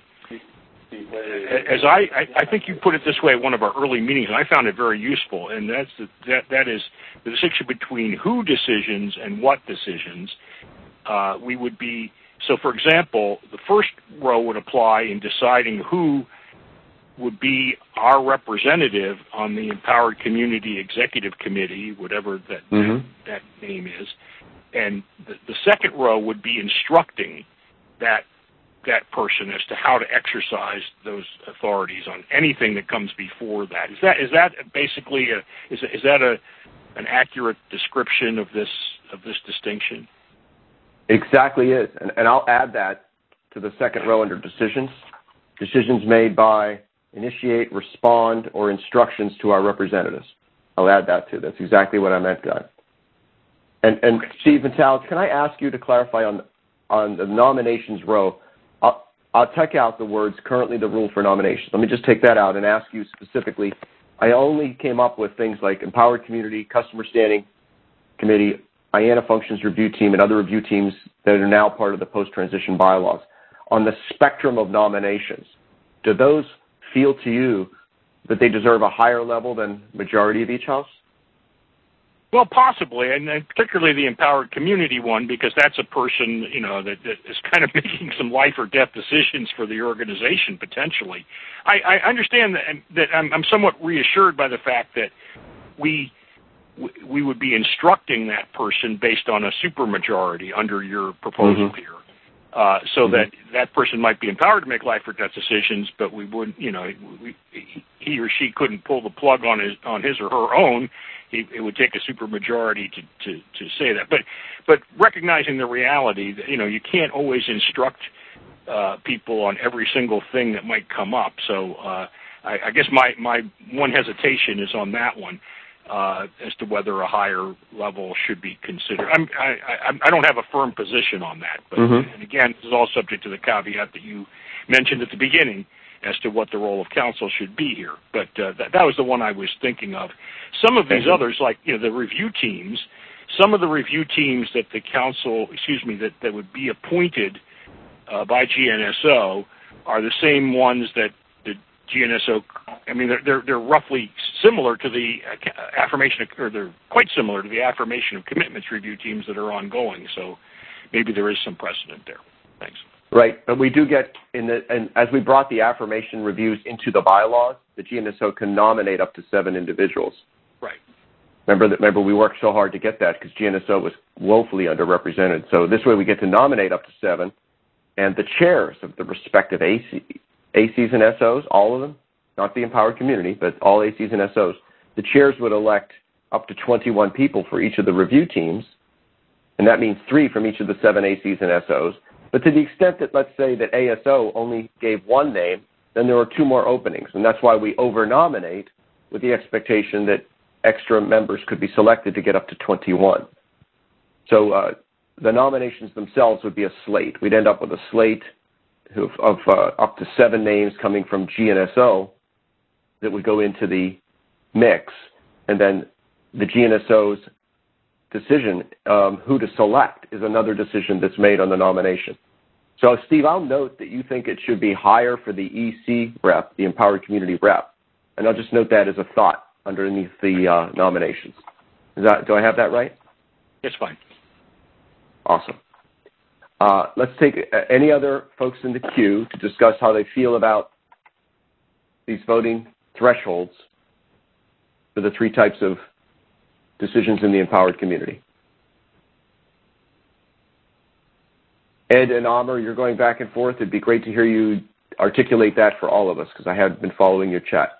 as I, I, I think you put it this way at one of our early meetings, and I found it very useful, and that's the, that that is the distinction between who decisions and what decisions. Uh, we would be so. For example, the first row would apply in deciding who would be our representative on the Empowered Community Executive Committee, whatever that mm-hmm. that, that name is, and the, the second row would be instructing that that person as to how to exercise those authorities on anything that comes before that. Is that is that basically a, is is that a an accurate description of this of this distinction? Exactly is, and, and I'll add that to the second row under decisions. Decisions made by initiate, respond, or instructions to our representatives. I'll add that too. That's exactly what I meant, Guy. And, and okay. Steve Metalitz, can I ask you to clarify on on the nominations row? I'll, I'll take out the words currently the rule for nominations. Let me just take that out and ask you specifically. I only came up with things like Empowered Community, Customer Standing Committee, I A N A Functions Review Team, and other review teams that are now part of the post-transition bylaws. On the spectrum of nominations, do those feel to you that they deserve a higher level than majority of each house? Well, possibly, and, and particularly the empowered community one, because that's a person, you know, that, that is kind of making some life or death decisions for the organization, potentially. I, I understand that, that I'm, I'm somewhat reassured by the fact that we we would be instructing that person based on a supermajority under your proposal mm-hmm. here. Uh, so mm-hmm. that that person might be empowered to make life or death decisions, but we wouldn't, you know, we, he or she couldn't pull the plug on his on his or her own. He, it would take a supermajority to, to, to say that. But but recognizing the reality that, you know, you can't always instruct uh, people on every single thing that might come up. So uh, I, I guess my, my one hesitation is on that one. Uh, as to whether a higher level should be considered. I'm, I, I, I don't have a firm position on that, but mm-hmm. and again, this is all subject to the caveat that you mentioned at the beginning as to what the role of counsel should be here. But uh, that, that was the one I was thinking of. Some of these mm-hmm. others, like you know, the review teams, some of the review teams that the council, excuse me, that, that would be appointed uh, by G N S O are the same ones that the G N S O. I mean, they're, they're they're roughly similar to the affirmation, of, or they're quite similar to the affirmation of commitments review teams that are ongoing. So maybe there is some precedent there. Thanks. Right, but we do get in the and as we brought the affirmation reviews into the bylaws, the G N S O can nominate up to seven individuals. Right. Remember that. Remember, we worked so hard to get that because G N S O was woefully underrepresented. So this way, we get to nominate up to seven, and the chairs of the respective A C, A Cs and S Os, all of them. Not the empowered community, but all A Cs and S Os, the chairs would elect up to twenty-one people for each of the review teams, and that means three from each of the seven A Cs and S Os. But to the extent that, let's say, that A S O only gave one name, then there are two more openings, and that's why we over-nominate with the expectation that extra members could be selected to get up to twenty-one. So uh, the nominations themselves would be a slate. We'd end up with a slate of, of uh, up to seven names coming from G N S O that would go into the mix, and then the G N S O's decision um, who to select is another decision that's made on the nomination. So, Steve, I'll note that you think it should be higher for the E C rep, the empowered community rep, and I'll just note that as a thought underneath the uh, nominations. Is that, do I have that right? It's fine. Awesome. Uh, let's take uh, any other folks in the queue to discuss how they feel about these voting thresholds for the three types of decisions in the empowered community. Ed and Amr, you're going back and forth. It'd be great to hear you articulate that for all of us because I have been following your chat.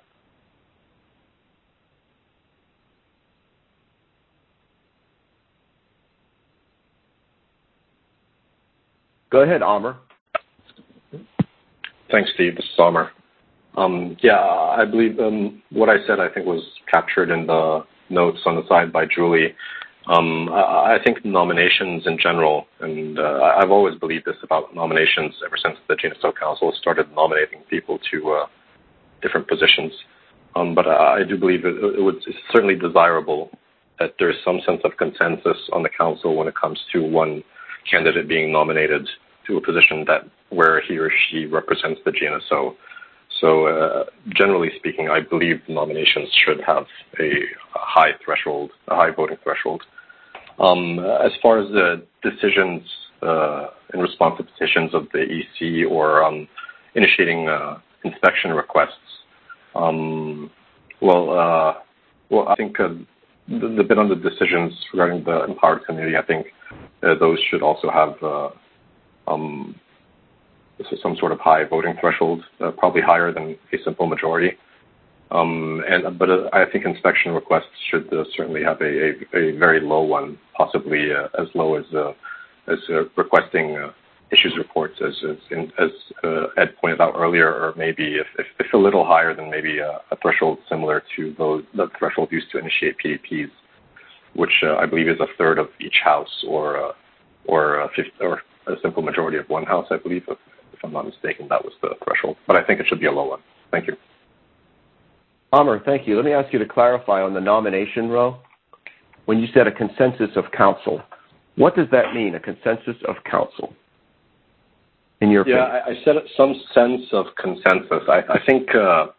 Go ahead, Amr. Thanks, Steve. This is Amr. Um, yeah, I believe um, what I said, I think, was captured in the notes on the side by Julie. Um, I, I think nominations in general, and uh, I've always believed this about nominations ever since the G N S O Council started nominating people to uh, different positions. Um, but I, I do believe it, it would, it's certainly desirable that there's some sense of consensus on the council when it comes to one candidate being nominated to a position that where he or she represents the G N S O. So uh, generally speaking, I believe nominations should have a, a high threshold, a high voting threshold. Um, as far as the decisions uh, in response to petitions of the E C or um, initiating uh, inspection requests, um, well, uh, well, I think uh, the, the bit on the decisions regarding the empowered community, I think uh, those should also have uh, um, some sort of high voting threshold, uh, probably higher than a simple majority. Um, and but uh, I think inspection requests should uh, certainly have a, a, a very low one, possibly uh, as low as uh, as uh, requesting uh, issues reports, as as, in, as uh, Ed pointed out earlier, or maybe if, if, if a little higher than maybe a, a threshold similar to those the threshold used to initiate P D Ps, which uh, I believe is a third of each house, or uh, or a fifth, or a simple majority of one house, I believe. If, if I'm not mistaken, that was the threshold. But I think it should be a low one. Thank you. Amr, thank you. Let me ask you to clarify on the nomination row. When you said a consensus of council, what does that mean, a consensus of council, in your yeah, opinion? I, I said some sense of consensus. I, I think uh,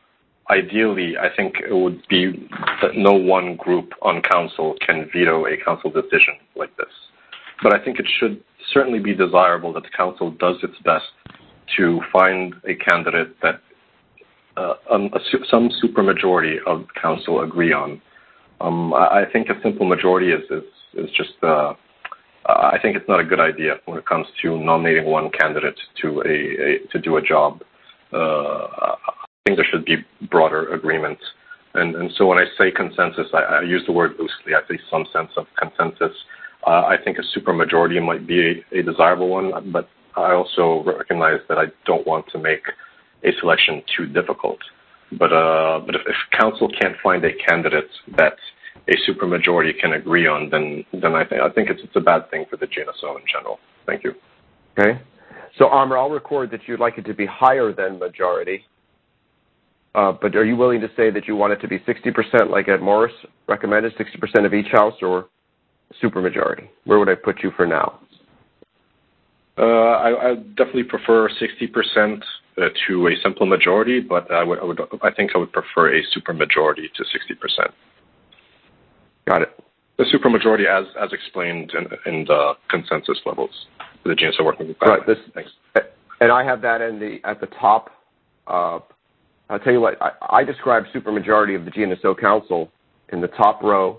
ideally, I think it would be that no one group on council can veto a council decision like this. But I think it should certainly be desirable that the council does its best to find a candidate that uh, um, a, some supermajority of council agree on. Um, I, I think a simple majority is is, is just. Uh, I think it's not a good idea when it comes to nominating one candidate to a, a to do a job. Uh, I think there should be broader agreement. And, and so when I say consensus, I, I use the word loosely. I say some sense of consensus. Uh, I think a supermajority might be a, a desirable one, but I also recognize that I don't want to make a selection too difficult. But uh, but if, if council can't find a candidate that a supermajority can agree on, then then I think I think it's it's a bad thing for the G N S O in general. Thank you. Okay. So, Amr, I'll record that you'd like it to be higher than majority. Uh, but are you willing to say that you want it to be sixty percent like Ed Morris recommended, sixty percent of each house, or supermajority? Where would I put you for now? Uh, I, I definitely prefer sixty percent uh, to a simple majority, but I would, I would I think I would prefer a supermajority to sixty percent. Got it. The supermajority, as as explained in, in the consensus levels, the G N S O working group. Right. This, Thanks. And I have that in the at the top. Uh, I'll tell you what. I, I describe supermajority of the G N S O Council in the top row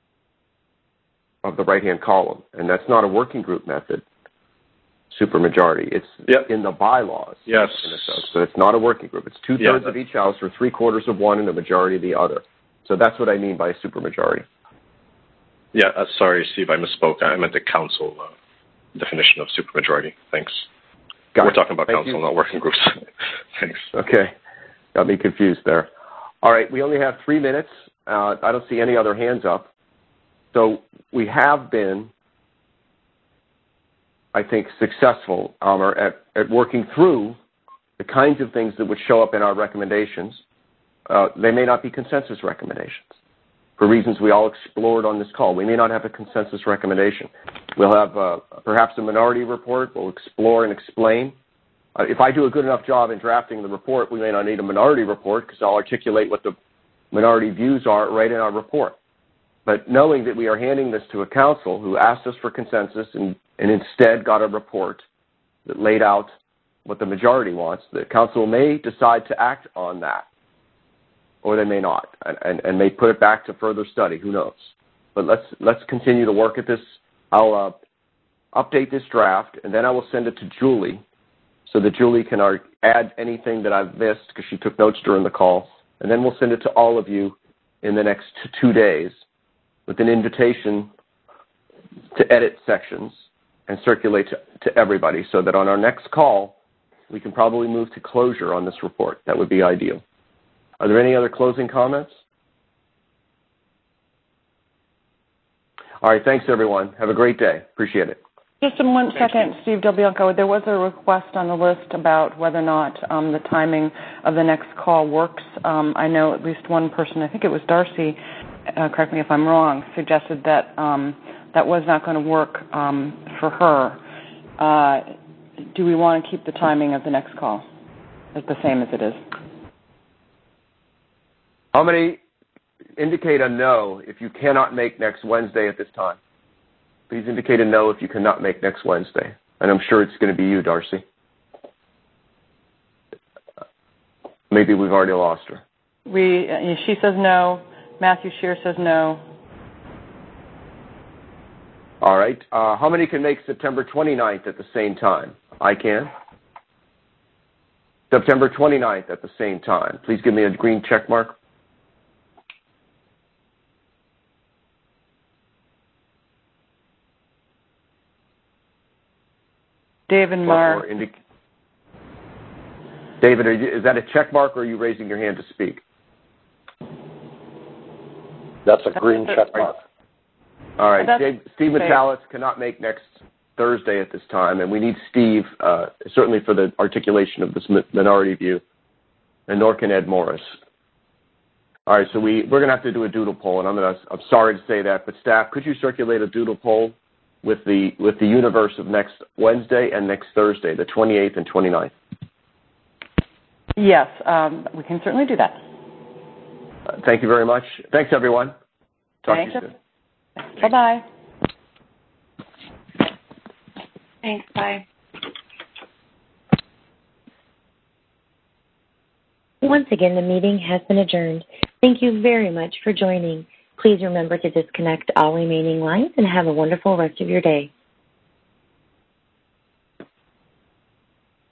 of the right-hand column, and that's not a working group method. Supermajority. It's yep. in the bylaws. Yes. So it's not a working group. It's two-thirds yeah, of each house or three-quarters of one and the majority of the other. So that's what I mean by supermajority. Yeah, uh, sorry, Steve, I misspoke. I meant the council uh, definition of supermajority. Thanks. Got We're it. talking about Thank council, you. not working groups. Thanks. Okay. Got me confused there. All right, we only have three minutes. Uh, I don't see any other hands up. So we have been, I think, successful, Amr, at, at working through the kinds of things that would show up in our recommendations. Uh, they may not be consensus recommendations for reasons we all explored on this call. We may not have a consensus recommendation. We'll have uh, perhaps a minority report. We'll explore and explain. Uh, if I do a good enough job in drafting the report, we may not need a minority report because I'll articulate what the minority views are right in our report. But knowing that we are handing this to a council who asked us for consensus and, and instead got a report that laid out what the majority wants, the council may decide to act on that, or they may not, and, and, and may put it back to further study. Who knows? But let's let's continue to work at this. I'll uh, update this draft, and then I will send it to Julie so that Julie can uh, add anything that I've missed because she took notes during the call, and then we'll send it to all of you in the next two days with an invitation to edit sections and circulate to, to everybody so that on our next call, we can probably move to closure on this report. That would be ideal. Are there any other closing comments? All right, thanks, everyone. Have a great day. Appreciate it. Just in one second, Steve DelBianco, there was a request on the list about whether or not um, the timing of the next call works. Um, I know at least one person, I think it was Darcy, uh, correct me if I'm wrong, suggested that um, that was not going to work um, for her. Uh, do we want to keep the timing of the next call as the same as it is? How many indicate a no if you cannot make next Wednesday at this time? Please indicate a no if you cannot make next Wednesday. And I'm sure it's going to be you, Darcy. Maybe we've already lost her. We, uh, she says no. Matthew Shear says no. All right. Uh, how many can make September twenty-ninth at the same time? I can. September twenty-ninth at the same time. Please give me a green check mark. David Marr. Indic- David, are you, is that a check mark or are you raising your hand to speak? That's a green check mark. All right. Dave, Steve Metalis cannot make next Thursday at this time, and we need Steve, uh, certainly for the articulation of this minority view, and nor can Ed Morris. All right, so we, we're going to have to do a doodle poll, and I'm, gonna, I'm sorry to say that, but staff, could you circulate a doodle poll with the with the universe of next Wednesday and next Thursday, the twenty-eighth and twenty-ninth? Yes, um, we can certainly do that. Uh, thank you very much. Thanks, everyone. Talk Thanks. to you soon. Bye-bye. Thanks. Bye. Once again, the meeting has been adjourned. Thank you very much for joining. Please remember to disconnect all remaining lines and have a wonderful rest of your day.